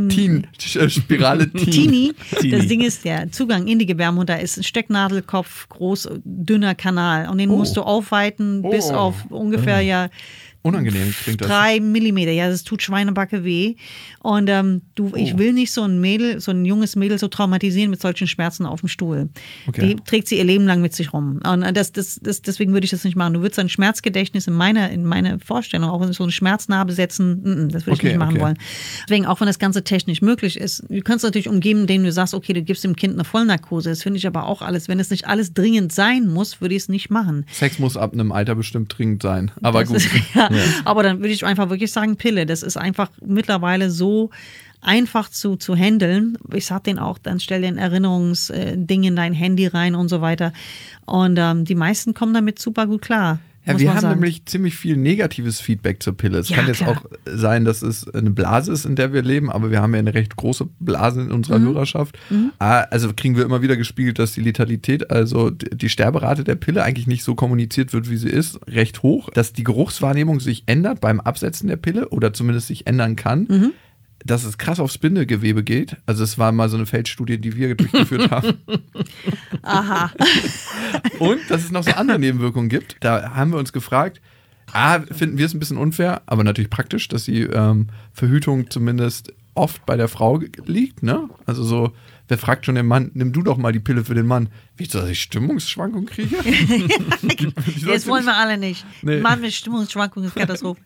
Spirale Teenie. Das Ding ist, der Zugang in die Gebärmutter ist ein Stecknadelkopf, groß, dünner Kanal und den musst du aufweiten bis auf ungefähr unangenehm klingt das. 3 Millimeter, ja, das tut Schweinebacke weh. Und ich will nicht so ein junges Mädel so traumatisieren mit solchen Schmerzen auf dem Stuhl. Okay. Die trägt sie ihr Leben lang mit sich rum. Und deswegen würde ich das nicht machen. Du würdest ein Schmerzgedächtnis in meiner Vorstellung auch in so eine Schmerznarbe setzen. Das würde ich nicht machen wollen. Deswegen, auch wenn das Ganze technisch möglich ist, du kannst natürlich umgeben, indem du sagst, okay, du gibst dem Kind eine Vollnarkose. Das finde ich aber auch alles, wenn es nicht alles dringend sein muss, würde ich es nicht machen. Sex muss ab einem Alter bestimmt dringend sein. Aber das gut. Ja. Aber dann würde ich einfach wirklich sagen, Pille. Das ist einfach mittlerweile so einfach zu handeln. Ich sag denen auch, dann stell dir ein Erinnerungsding in dein Handy rein und so weiter. Und die meisten kommen damit super gut klar. Ja, wir haben nämlich ziemlich viel negatives Feedback zur Pille. Es kann jetzt auch sein, dass es eine Blase ist, in der wir leben, aber wir haben ja eine recht große Blase in unserer Hörerschaft. Also kriegen wir immer wieder gespiegelt, dass die Letalität, also die Sterberate der Pille eigentlich nicht so kommuniziert wird, wie sie ist, recht hoch. Dass die Geruchswahrnehmung sich ändert beim Absetzen der Pille oder zumindest sich ändern kann. dass es krass aufs Bindegewebe geht. Also es war mal so eine Feldstudie, die wir durchgeführt haben. Aha. Und dass es noch so andere Nebenwirkungen gibt. Da haben wir uns gefragt, finden wir es ein bisschen unfair, aber natürlich praktisch, dass die Verhütung zumindest oft bei der Frau liegt, ne? Also so, wer fragt schon den Mann, nimm du doch mal die Pille für den Mann. Wieso, dass ich Stimmungsschwankungen kriege? Jetzt wollen wir alle nicht. Nee. Mann mit Stimmungsschwankungen ist Katastrophe.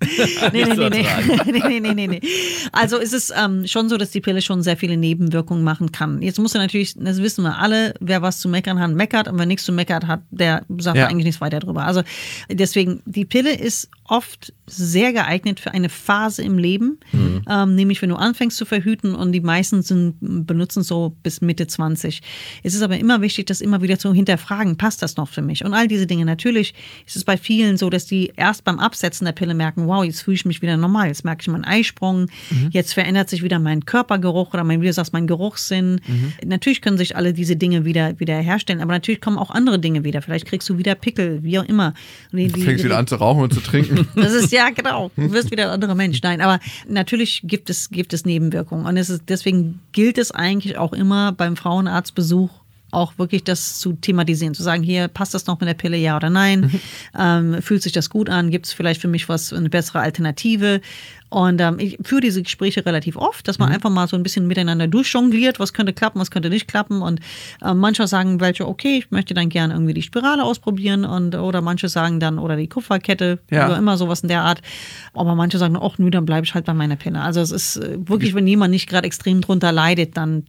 Nee. Also ist es schon so, dass die Pille schon sehr viele Nebenwirkungen machen kann. Jetzt muss er natürlich, das wissen wir alle, wer was zu meckern hat, meckert. Und wer nichts zu meckern hat, der sagt eigentlich nichts weiter drüber. Also deswegen, die Pille ist oft sehr geeignet für eine Phase im Leben, nämlich wenn du anfängst zu verhüten, und die meisten benutzen so bis Mitte 20. Es ist aber immer wichtig, das immer wieder zu hinterfragen, passt das noch für mich? Und all diese Dinge. Natürlich ist es bei vielen so, dass die erst beim Absetzen der Pille merken, wow, jetzt fühle ich mich wieder normal, jetzt merke ich meinen Eisprung, jetzt verändert sich wieder mein Körpergeruch oder wie du sagst, mein Geruchssinn. Natürlich können sich alle diese Dinge wieder herstellen, aber natürlich kommen auch andere Dinge wieder. Vielleicht kriegst du wieder Pickel, wie auch immer. Du fängst wieder an zu rauchen und zu trinken. Das ist, ja genau, du wirst wieder ein anderer Mensch. Nein, aber natürlich gibt es Nebenwirkungen. Und deswegen gilt es eigentlich auch immer beim Frauenarztbesuch auch wirklich das zu thematisieren, zu sagen, hier, passt das noch mit der Pille, ja oder nein? Fühlt sich das gut an? Gibt es vielleicht für mich eine bessere Alternative? Und ich führe diese Gespräche relativ oft, dass man einfach mal so ein bisschen miteinander durchjongliert, was könnte klappen, was könnte nicht klappen. Und manche sagen welche, okay, ich möchte dann gerne irgendwie die Spirale ausprobieren, oder manche sagen dann, oder die Kupferkette, oder immer sowas in der Art. Aber manche sagen, ach nö, dann bleibe ich halt bei meiner Pille. Also es ist wirklich, wenn jemand nicht gerade extrem drunter leidet, dann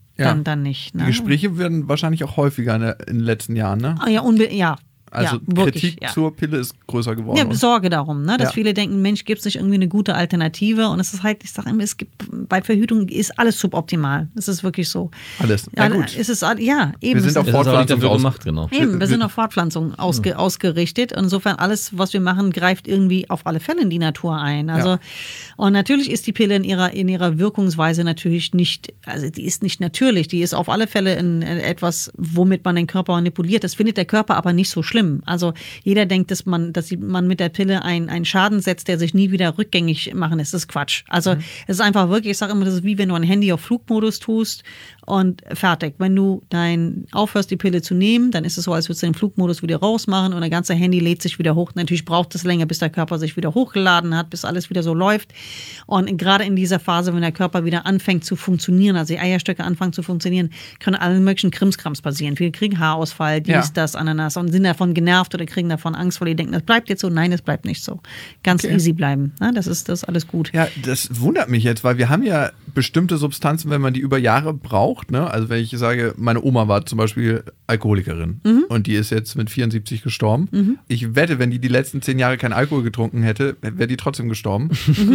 nicht. Ne? Die Gespräche werden wahrscheinlich auch häufiger in den letzten Jahren, ne? Ja. Also wirklich, Kritik zur Pille ist größer geworden. Ja, Sorge darum, ne? Dass viele denken, Mensch, gibt es nicht irgendwie eine gute Alternative? Und es ist halt, ich sage immer, bei Verhütung ist alles suboptimal. Es ist wirklich so. Alles. Ja, gut. Es ist, eben. Wir sind auf Fortpflanzung gemacht, genau. Eben, wir sind auf Fortpflanzung ausgerichtet. Insofern, alles, was wir machen, greift irgendwie auf alle Fälle in die Natur ein. Also, und natürlich ist die Pille in ihrer Wirkungsweise natürlich nicht, also die ist nicht natürlich. Die ist auf alle Fälle etwas, womit man den Körper manipuliert. Das findet der Körper aber nicht so schlimm. Also jeder denkt, dass man mit der Pille einen Schaden setzt, der sich nie wieder rückgängig machen lässt. Das ist Quatsch. Also es ist einfach wirklich, ich sage immer, das ist wie wenn du ein Handy auf Flugmodus tust und fertig. Wenn du aufhörst, die Pille zu nehmen, dann ist es so, als würdest du den Flugmodus wieder rausmachen und das ganze Handy lädt sich wieder hoch. Natürlich braucht es länger, bis der Körper sich wieder hochgeladen hat, bis alles wieder so läuft. Und gerade in dieser Phase, wenn der Körper wieder anfängt zu funktionieren, also die Eierstöcke anfangen zu funktionieren, können alle möglichen Krimskrams passieren. Viele kriegen Haarausfall, das, Ananas, und sind davon genervt oder kriegen davon Angst, weil die denken, das bleibt jetzt so. Nein, das bleibt nicht so. Ganz easy bleiben. Das ist alles gut. Ja, das wundert mich jetzt, weil wir haben ja bestimmte Substanzen, wenn man die über Jahre braucht. Ne? Also wenn ich sage, meine Oma war zum Beispiel Alkoholikerin und die ist jetzt mit 74 gestorben. Ich wette, wenn die letzten 10 Jahre keinen Alkohol getrunken hätte, wäre die trotzdem gestorben,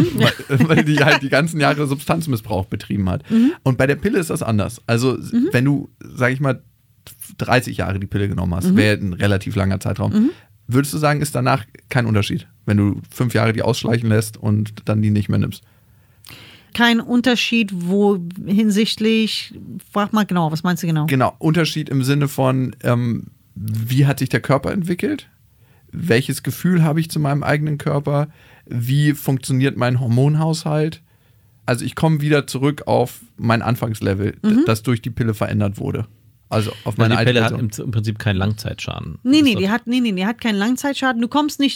weil die halt die ganzen Jahre Substanzmissbrauch betrieben hat. Und bei der Pille ist das anders. Also wenn du, sag ich mal, 30 Jahre die Pille genommen hast, wäre ein relativ langer Zeitraum. Würdest du sagen, ist danach kein Unterschied, wenn du 5 Jahre die ausschleichen lässt und dann die nicht mehr nimmst? Kein Unterschied, wo hinsichtlich, frag mal genau, was meinst du genau? Genau, Unterschied im Sinne von, wie hat sich der Körper entwickelt? Welches Gefühl habe ich zu meinem eigenen Körper? Wie funktioniert mein Hormonhaushalt? Also ich komme wieder zurück auf mein Anfangslevel, das durch die Pille verändert wurde. Also auf meine die Pille hat im Prinzip keinen Langzeitschaden. Nee, die hat keinen Langzeitschaden. Du kommst nicht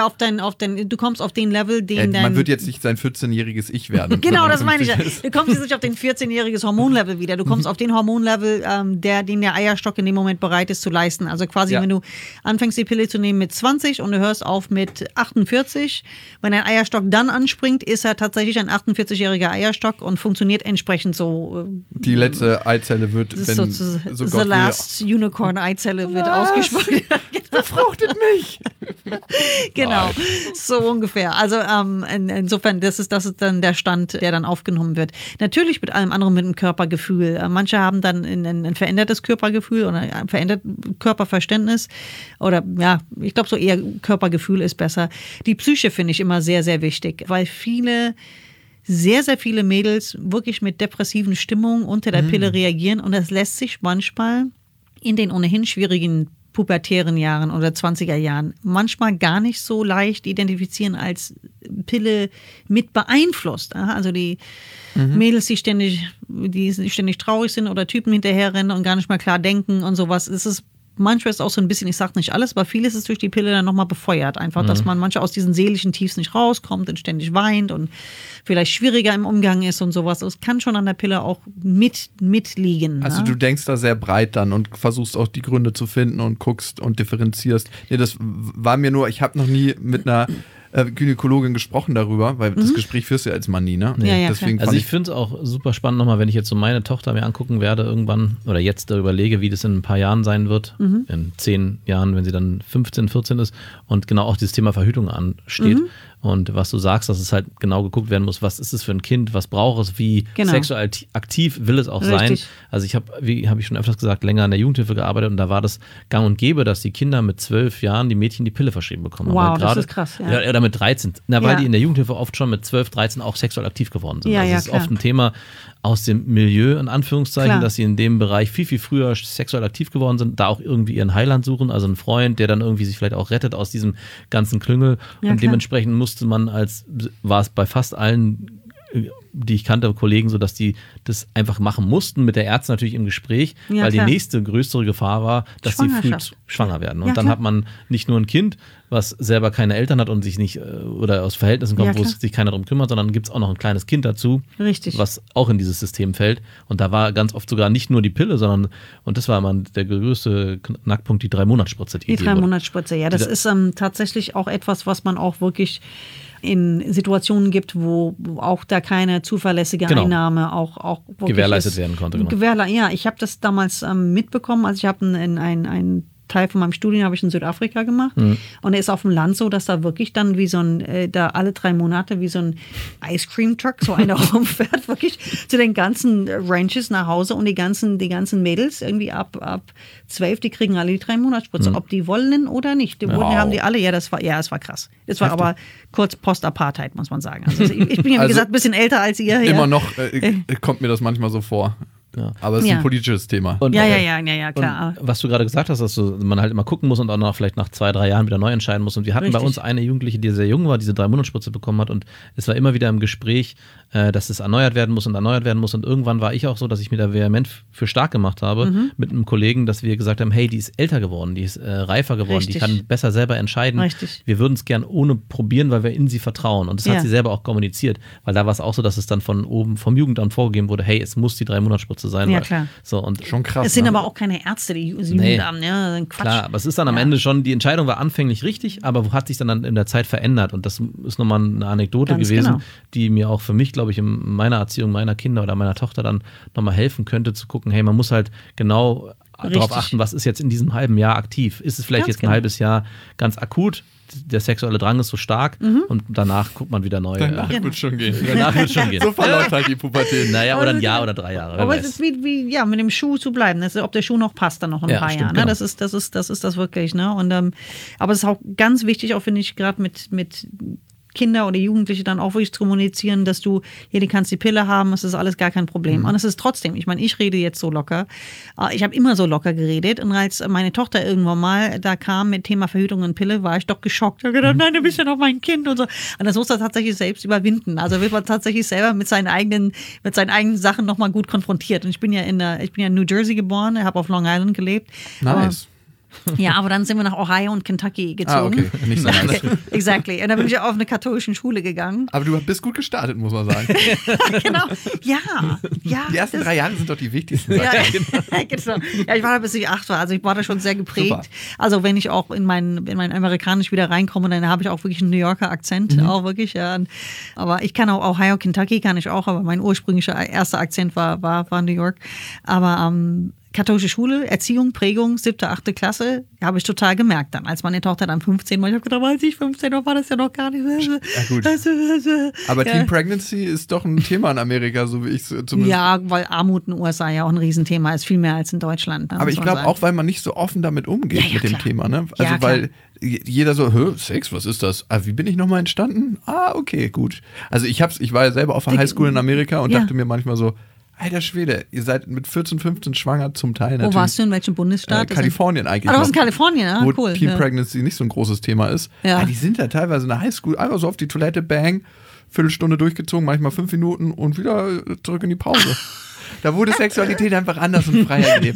du kommst auf den Level, den man wird jetzt nicht sein 14-jähriges Ich werden. Genau, das meine ich ja. Du kommst jetzt nicht auf den 14-jähriges Hormonlevel wieder. Du kommst auf den Hormonlevel, den der Eierstock in dem Moment bereit ist zu leisten. Also quasi, wenn du anfängst, die Pille zu nehmen mit 20 und du hörst auf mit 48, wenn dein Eierstock dann anspringt, ist er tatsächlich ein 48-jähriger Eierstock und funktioniert entsprechend so. Die letzte Eizelle wird, The last Unicorn-Eizelle wird ausgesprochen. Befruchtet mich! Genau, so ungefähr. Also insofern, das ist dann der Stand, der dann aufgenommen wird. Natürlich mit allem anderen, mit dem Körpergefühl. Manche haben dann ein verändertes Körpergefühl oder ein verändertes Körperverständnis. Oder ich glaube so eher Körpergefühl ist besser. Die Psyche finde ich immer sehr, sehr wichtig, weil sehr, sehr viele Mädels wirklich mit depressiven Stimmungen unter der Pille reagieren und das lässt sich manchmal in den ohnehin schwierigen pubertären Jahren oder 20er Jahren manchmal gar nicht so leicht identifizieren als Pille mit beeinflusst. Also die Mädels, die ständig traurig sind oder Typen hinterherrennen und gar nicht mal klar denken und sowas. Es ist manchmal ist auch so ein bisschen, ich sage nicht alles, aber vieles ist durch die Pille dann nochmal befeuert. Einfach, dass man manchmal aus diesen seelischen Tiefs nicht rauskommt und ständig weint und vielleicht schwieriger im Umgang ist und sowas. Es kann schon an der Pille auch mitliegen. Also du denkst da sehr breit dann und versuchst auch die Gründe zu finden und guckst und differenzierst. Nee, das war mir nur, ich habe noch nie mit einer Gynäkologin gesprochen darüber, weil das Gespräch führst du ja als Mann nie, ne? Ja, deswegen also ich finde es auch super spannend nochmal, wenn ich jetzt so meine Tochter mir angucken werde irgendwann oder jetzt darüber überlege, wie das in ein paar Jahren sein wird, in 10 Jahren, wenn sie dann 15, 14 ist und genau auch dieses Thema Verhütung ansteht. Und was du sagst, dass es halt genau geguckt werden muss, was ist es für ein Kind, was braucht es, wie sexuell aktiv will es auch sein. Also ich habe, wie habe ich schon öfters gesagt, länger in der Jugendhilfe gearbeitet und da war das gang und gäbe, dass die Kinder mit 12 Jahren die Mädchen die Pille verschrieben bekommen. Wow, das ist krass. Ja. Oder mit 13. Weil die in der Jugendhilfe oft schon mit 12, 13 auch sexuell aktiv geworden sind. Das ist oft ein Thema aus dem Milieu, in Anführungszeichen, dass sie in dem Bereich viel, viel früher sexuell aktiv geworden sind, da auch irgendwie ihren Heiland suchen, also einen Freund, der dann irgendwie sich vielleicht auch rettet aus diesem ganzen Klüngel. Und dementsprechend musste man war es bei fast allen, die ich kannte, Kollegen, so dass die das einfach machen mussten, mit der Ärztin natürlich im Gespräch, weil die nächste größere Gefahr war, dass sie früh schwanger werden. Und dann hat man nicht nur ein Kind, was selber keine Eltern hat und sich nicht, oder aus Verhältnissen kommt, wo sich keiner darum kümmert, sondern gibt es auch noch ein kleines Kind dazu, was auch in dieses System fällt. Und da war ganz oft sogar nicht nur die Pille, sondern, und das war immer der größte Knackpunkt, die 3-Monats-Spritze. Die 3-Monats-Spritze, ja. Das ist tatsächlich auch etwas, was man auch wirklich in Situationen gibt, wo auch da keine zuverlässige Einnahme auch gewährleistet werden konnte. Genau. Ja, ich habe das damals mitbekommen. Also ich habe einen Teil von meinem Studium habe ich in Südafrika gemacht. Und er ist auf dem Land so, dass da wirklich dann wie so ein, da alle 3 Monate wie so ein Ice Cream Truck, so einer rumfährt, wirklich zu den ganzen Ranches nach Hause und die ganzen Mädels irgendwie ab 12, die kriegen alle die 3-Monats-Spritze, ob die wollen oder nicht. Haben die alle, es war krass. Es war aber kurz Post-Apartheid, muss man sagen. Also ich bin ja, wie gesagt, ein bisschen älter als ihr. Immer noch kommt mir das manchmal so vor. Ja. Aber es ist ein politisches Thema. Und, ja, klar. Und was du gerade gesagt hast, dass man halt immer gucken muss und auch noch vielleicht nach 2, 3 Jahren wieder neu entscheiden muss. Und wir hatten bei uns eine Jugendliche, die sehr jung war, diese 3-Monats-Spritze bekommen hat. Und es war immer wieder im Gespräch, dass es erneuert werden muss. Und irgendwann war ich auch so, dass ich mir da vehement für stark gemacht habe mit einem Kollegen, dass wir gesagt haben, hey, die ist älter geworden, die ist reifer geworden, die kann besser selber entscheiden. Richtig. Wir würden es gern ohne probieren, weil wir in sie vertrauen. Und das hat sie selber auch kommuniziert. Weil da war es auch so, dass es dann von oben vom Jugendamt vorgegeben wurde, hey, es muss die 3-Monats-Spritze sein. Ja, klar. So, und schon krass. Es sind aber auch keine Ärzte, die Jugendamt, Quatsch. Klar, aber es ist dann am Ende schon, die Entscheidung war anfänglich richtig, aber hat sich dann in der Zeit verändert. Und das ist nochmal eine Anekdote gewesen, die mir auch für mich, glaube ich, in meiner Erziehung meiner Kinder oder meiner Tochter dann nochmal helfen könnte, zu gucken, hey, man muss halt genau darauf achten, was ist jetzt in diesem halben Jahr aktiv. Ist es vielleicht jetzt ein halbes Jahr ganz akut? Der sexuelle Drang ist so stark und danach guckt man wieder neu. Danach wird schon gehen. So verläuft halt die Pubertät. Naja, oder ein Jahr oder 3 Jahre. Aber es ist wie mit dem Schuh zu bleiben. Das ist, ob der Schuh noch passt dann noch in ein paar Jahren. Genau. Das ist das wirklich. Ne? Und, aber es ist auch ganz wichtig, auch finde ich, gerade mit Kinder oder Jugendliche dann auch wirklich zu kommunizieren, dass du, du kannst die Pille haben, es ist alles gar kein Problem. Und es ist trotzdem, ich meine, ich rede jetzt so locker. Ich habe immer so locker geredet. Und als meine Tochter irgendwann mal da kam mit Thema Verhütung und Pille, war ich doch geschockt. Ich habe gedacht, nein, du bist ja noch mein Kind und so. Und das muss er tatsächlich selbst überwinden. Also wird man tatsächlich selber mit seinen eigenen Sachen nochmal gut konfrontiert. Und ich bin ja in New Jersey geboren, habe auf Long Island gelebt. Nice. Ja, aber dann sind wir nach Ohio und Kentucky gezogen. Okay, nicht so nice. Exactly. Und dann bin ich auf eine katholische Schule gegangen. Aber du bist gut gestartet, muss man sagen. Genau. Ja. Die ersten 3 Jahre sind doch die wichtigsten. Ja, genau. Ja, ich war da, bis ich 8 war. Also ich war da schon sehr geprägt. Super. Also wenn ich auch in mein Amerikanisch wieder reinkomme, dann habe ich auch wirklich einen New Yorker Akzent. Auch wirklich, ja. Aber ich kann auch Ohio, Kentucky kann ich auch, aber mein ursprünglicher erster Akzent war New York. Aber katholische Schule, Erziehung, Prägung, 7., 8. Klasse, habe ich total gemerkt dann. Als meine Tochter dann 15 war, ich habe gedacht, als ich 15 war, war das ja noch gar nicht. Ja, gut. Aber Teen Pregnancy ist doch ein Thema in Amerika, so wie ich es zumindest. Ja, weil Armut in den USA ja auch ein Riesenthema ist, viel mehr als in Deutschland. Aber ich glaube auch, weil man nicht so offen damit umgeht mit dem Thema. Ne? Also weil jeder so, Sex, was ist das? Wie bin ich nochmal entstanden? Okay, gut. Also ich war ja selber auf der Highschool in Amerika und dachte mir manchmal so, Alter Schwede, ihr seid mit 14, 15 schwanger zum Teil natürlich. Wo warst du, in welchem Bundesstaat? Kalifornien eigentlich. Ah, du warst in Kalifornien, ja, wo cool. Teen Pregnancy nicht so ein großes Thema ist. Ja. Aber die sind ja teilweise in der Highschool einfach so auf die Toilette, bang, Viertelstunde durchgezogen, manchmal 5 Minuten und wieder zurück in die Pause. Da wurde Sexualität einfach anders und freier gelebt.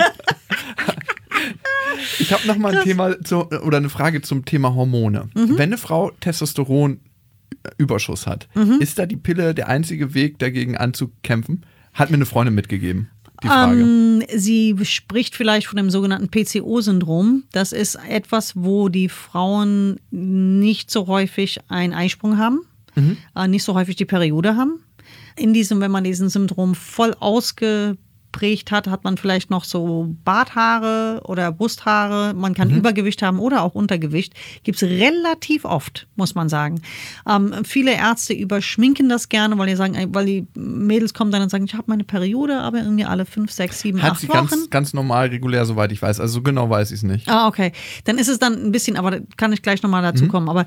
Ich habe nochmal ein Thema oder eine Frage zum Thema Hormone. Wenn eine Frau Testosteronüberschuss hat, ist da die Pille der einzige Weg, dagegen anzukämpfen? Hat mir eine Freundin mitgegeben, die Frage. Sie spricht vielleicht von dem sogenannten PCO-Syndrom. Das ist etwas, wo die Frauen nicht so häufig einen Eisprung haben, nicht so häufig die Periode haben. Wenn man diesen Syndrom voll ausgeprägt hat, hat man vielleicht noch so Barthaare oder Brusthaare. Man kann Übergewicht haben oder auch Untergewicht. Gibt es relativ oft, muss man sagen. Viele Ärzte überschminken das gerne, weil die Mädels kommen dann und sagen, ich habe meine Periode, aber irgendwie alle 5, 6, 7, 8 Wochen. Hat sie ganz normal, regulär, soweit ich weiß. Also so genau weiß ich es nicht. Ah, okay. Dann ist es dann ein bisschen, aber da kann ich gleich nochmal dazu kommen. Aber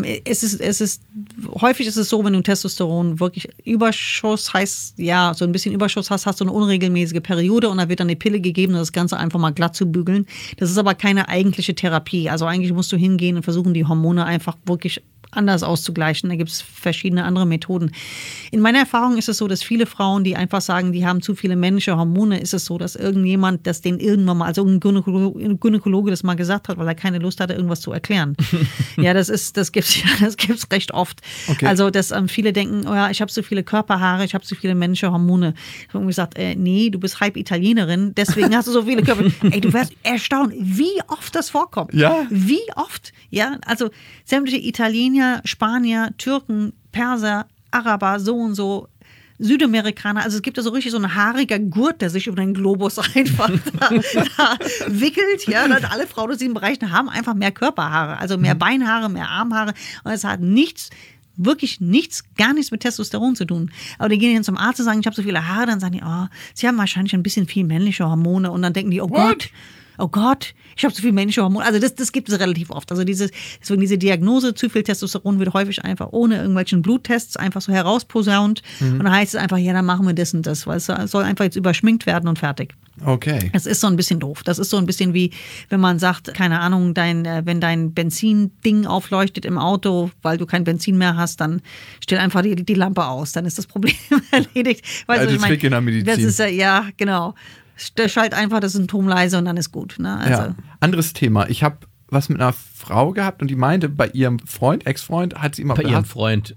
häufig ist es so, wenn du Testosteron wirklich Überschuss heißt, ja, so ein bisschen Überschuss hast du eine unregelmäßige Periode und da wird dann eine Pille gegeben, um das Ganze einfach mal glatt zu bügeln. Das ist aber keine eigentliche Therapie. Also eigentlich musst du hingehen und versuchen, die Hormone einfach wirklich anders auszugleichen. Da gibt es verschiedene andere Methoden. In meiner Erfahrung ist es so, dass viele Frauen, die einfach sagen, die haben zu viele männliche Hormone, ist es so, dass irgendjemand, das denen irgendwann mal, also ein Gynäkologe das mal gesagt hat, weil er keine Lust hatte, irgendwas zu erklären. Ja, das gibt's recht oft. Okay. Also, dass viele denken, oh ja, ich habe so viele Körperhaare, ich habe so viele männliche Hormone. Ich habe gesagt, nee, du bist halb Italienerin, deswegen hast du so viele Körper. Ey, du wirst erstaunt, wie oft das vorkommt. Ja. Wie oft. Ja, also sämtliche Italiener, Spanier, Türken, Perser, Araber, so und so, Südamerikaner. Also es gibt ja so richtig so ein haariger Gurt, der sich über den Globus einfach da wickelt. Ja, und alle Frauen aus diesen Bereichen haben einfach mehr Körperhaare, also mehr Beinhaare, mehr Armhaare. Und es hat gar nichts mit Testosteron zu tun. Aber die gehen dann zum Arzt und sagen, ich habe so viele Haare, dann sagen die, oh, sie haben wahrscheinlich ein bisschen viel männliche Hormone. Und dann denken die, oh Gott, ich habe zu viel männliche Hormone. Also das gibt es relativ oft. Also diese Diagnose, zu viel Testosteron wird häufig einfach ohne irgendwelchen Bluttests einfach so herausposaunt. Und dann heißt es einfach, ja, dann machen wir das und das, weil es soll einfach jetzt überschminkt werden und fertig. Okay. Das ist so ein bisschen doof. Das ist so ein bisschen wie, wenn man sagt, keine Ahnung, wenn dein Benzinding aufleuchtet im Auto, weil du kein Benzin mehr hast, dann stell einfach die Lampe aus. Dann ist das Problem erledigt. Weißt du, Trick in der Medizin. Das ist ja, genau. Schalt einfach das Symptom leise und dann ist gut. Ne? Also. Ja. Anderes Thema. Ich habe was mit einer Frau gehabt und die meinte, bei ihrem Ex-Freund, hat sie immer... Bei ihrem Freund.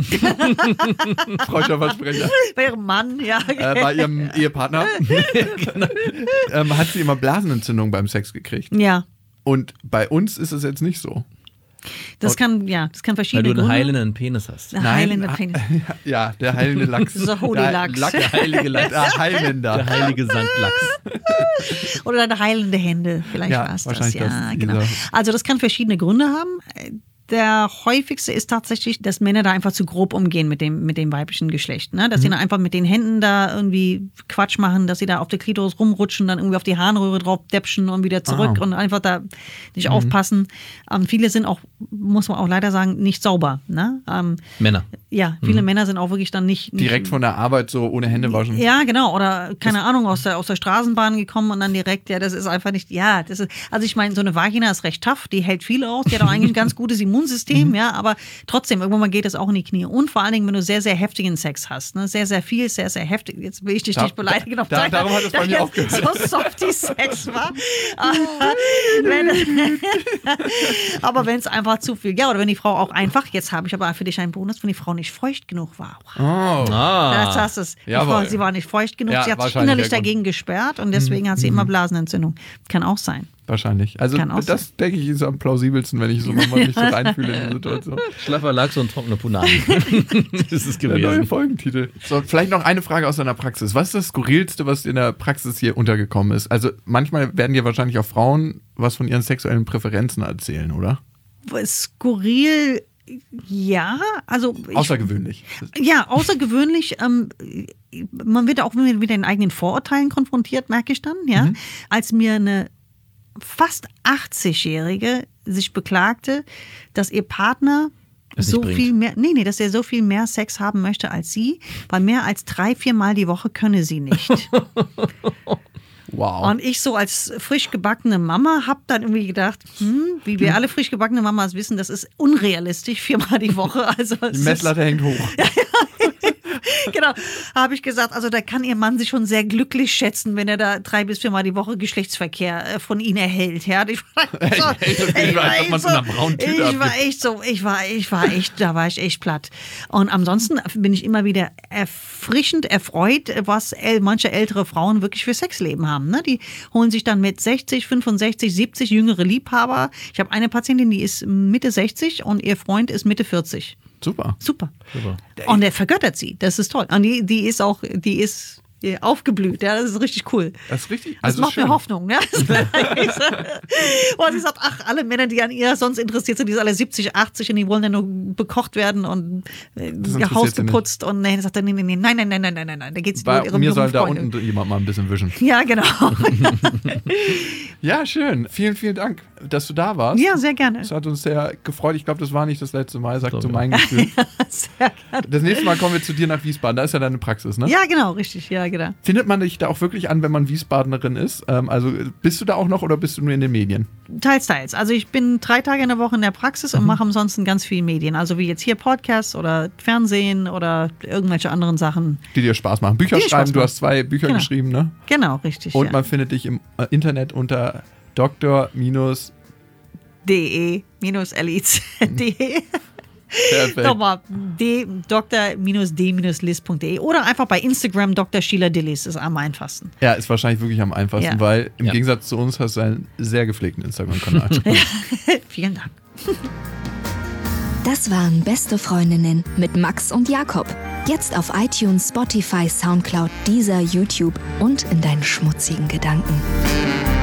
Freundschaftsversprecher. Bei ihrem Mann, ja. Bei ihrem Ehepartner. Hat sie immer Blasenentzündung beim Sex gekriegt. Ja. Und bei uns ist es jetzt nicht so. Das kann verschiedene Gründe. Weil du einen heilenden Penis hast. Penis. Ja, der heilende Lachs. So Holy Lachs. Der heilige Lachs. Der Heilender. Der heilige Sankt Lachs. Oder deine heilende Hände. Vielleicht war es das. Ja, genau. Also das kann verschiedene Gründe haben. Der häufigste ist tatsächlich, dass Männer da einfach zu grob umgehen mit dem weiblichen Geschlecht. Ne? Dass sie dann einfach mit den Händen da irgendwie Quatsch machen, dass sie da auf der Klitoris rumrutschen, dann irgendwie auf die Harnröhre drauf däpschen und wieder zurück und einfach da nicht aufpassen. Viele sind auch, muss man auch leider sagen, nicht sauber. Ne? Männer. Ja, viele Männer sind auch wirklich dann nicht direkt von der Arbeit so ohne Hände waschen. Ja, genau. Oder keine Ahnung, aus der Straßenbahn gekommen und dann direkt, ja, das ist einfach nicht, ja, das ist, also ich meine, so eine Vagina ist recht tough, die hält viel aus, die hat auch eigentlich ein ganz gutes Immunsystem, ja, aber trotzdem, irgendwann mal geht es auch in die Knie. Und vor allen Dingen, wenn du sehr, sehr heftigen Sex hast, ne, sehr, sehr viel, sehr, sehr heftig, jetzt will ich dich nicht beleidigen. Darum hat es bei mir aufgehört. So softy Sex war. Aber wenn es einfach zu viel, ja, oder wenn die Frau auch einfach, jetzt habe ich aber für dich einen Bonus, wenn die Frau nicht feucht genug war. Das hast du es. Sie war nicht feucht genug, sie hat sich innerlich dagegen gesperrt und deswegen hat sie immer Blasenentzündung. Kann auch sein. Wahrscheinlich. Also das denke ich ist am plausibelsten, wenn ich so mal mich so reinfühle in die Situation. Schlaffer Lachs und trockene Punani. Das ist gewesen. Der neue Folgentitel. So, vielleicht noch eine Frage aus deiner Praxis. Was ist das Skurrilste, was in der Praxis hier untergekommen ist? Also manchmal werden dir wahrscheinlich auch Frauen was von ihren sexuellen Präferenzen erzählen, oder? Skurril, ja. Also außergewöhnlich. Außergewöhnlich. Man wird auch mit den eigenen Vorurteilen konfrontiert, merke ich dann. Ja? Als mir eine fast 80-Jährige sich beklagte, dass ihr Partner so viel mehr, dass er so viel mehr Sex haben möchte als sie, weil mehr als 3-4 Mal die Woche könne sie nicht. Wow. Und ich so als frisch gebackene Mama habe dann irgendwie gedacht, wie wir alle frisch gebackene Mamas wissen, das ist unrealistisch, 4-mal die Woche. Also die Messlatte hängt hoch. Genau, habe ich gesagt, also da kann ihr Mann sich schon sehr glücklich schätzen, wenn er da 3 bis 4 Mal die Woche Geschlechtsverkehr von ihnen erhält. Ja, da war ich echt platt. Und ansonsten bin ich immer wieder erfrischend erfreut, was manche ältere Frauen wirklich für Sexleben haben. Ne? Die holen sich dann mit 60, 65, 70 jüngere Liebhaber. Ich habe eine Patientin, die ist Mitte 60 und ihr Freund ist Mitte 40. Super. Und er vergöttert sie. Das ist toll. Und die ist aufgeblüht. Ja, das ist richtig cool. Das ist richtig. Das macht mir Hoffnung. Ja? Und sie sagt, alle Männer, die an ihr sonst interessiert sind, die sind alle 70, 80 und die wollen ja nur bekocht werden und ihr Haus geputzt. Und dann sagt er, nein. Da geht's nur um mir soll da unten jemand mal ein bisschen wischen. Ja, genau. Ja, schön. Vielen, vielen Dank, dass du da warst. Ja, sehr gerne. Das hat uns sehr gefreut. Ich glaube, das war nicht das letzte Mal, sagt so mein Gefühl. Ja, sehr gerne. Das nächste Mal kommen wir zu dir nach Wiesbaden. Da ist ja deine Praxis, ne? Ja, genau, richtig. Ja, genau. Findet man dich da auch wirklich an, wenn man Wiesbadenerin ist? Also bist du da auch noch oder bist du nur in den Medien? Teils. Also ich bin 3 Tage in der Woche in der Praxis und mache ansonsten ganz viel Medien. Also wie jetzt hier Podcasts oder Fernsehen oder irgendwelche anderen Sachen. Die dir Spaß machen. Bücher schreiben, du hast 2 Bücher geschrieben, ne? Genau, richtig. Und man findet dich im Internet unter dr-liz.de. Perfekt. Nochmal dr-d-liz.de oder einfach bei Instagram Dr. Sheila Dillis ist am einfachsten. Ja, ist wahrscheinlich wirklich am einfachsten, weil im Gegensatz zu uns hast du einen sehr gepflegten Instagram-Kanal. Vielen Dank. Das waren Beste Freundinnen mit Max und Jakob. Jetzt auf iTunes, Spotify, Soundcloud, Deezer, YouTube und in deinen schmutzigen Gedanken.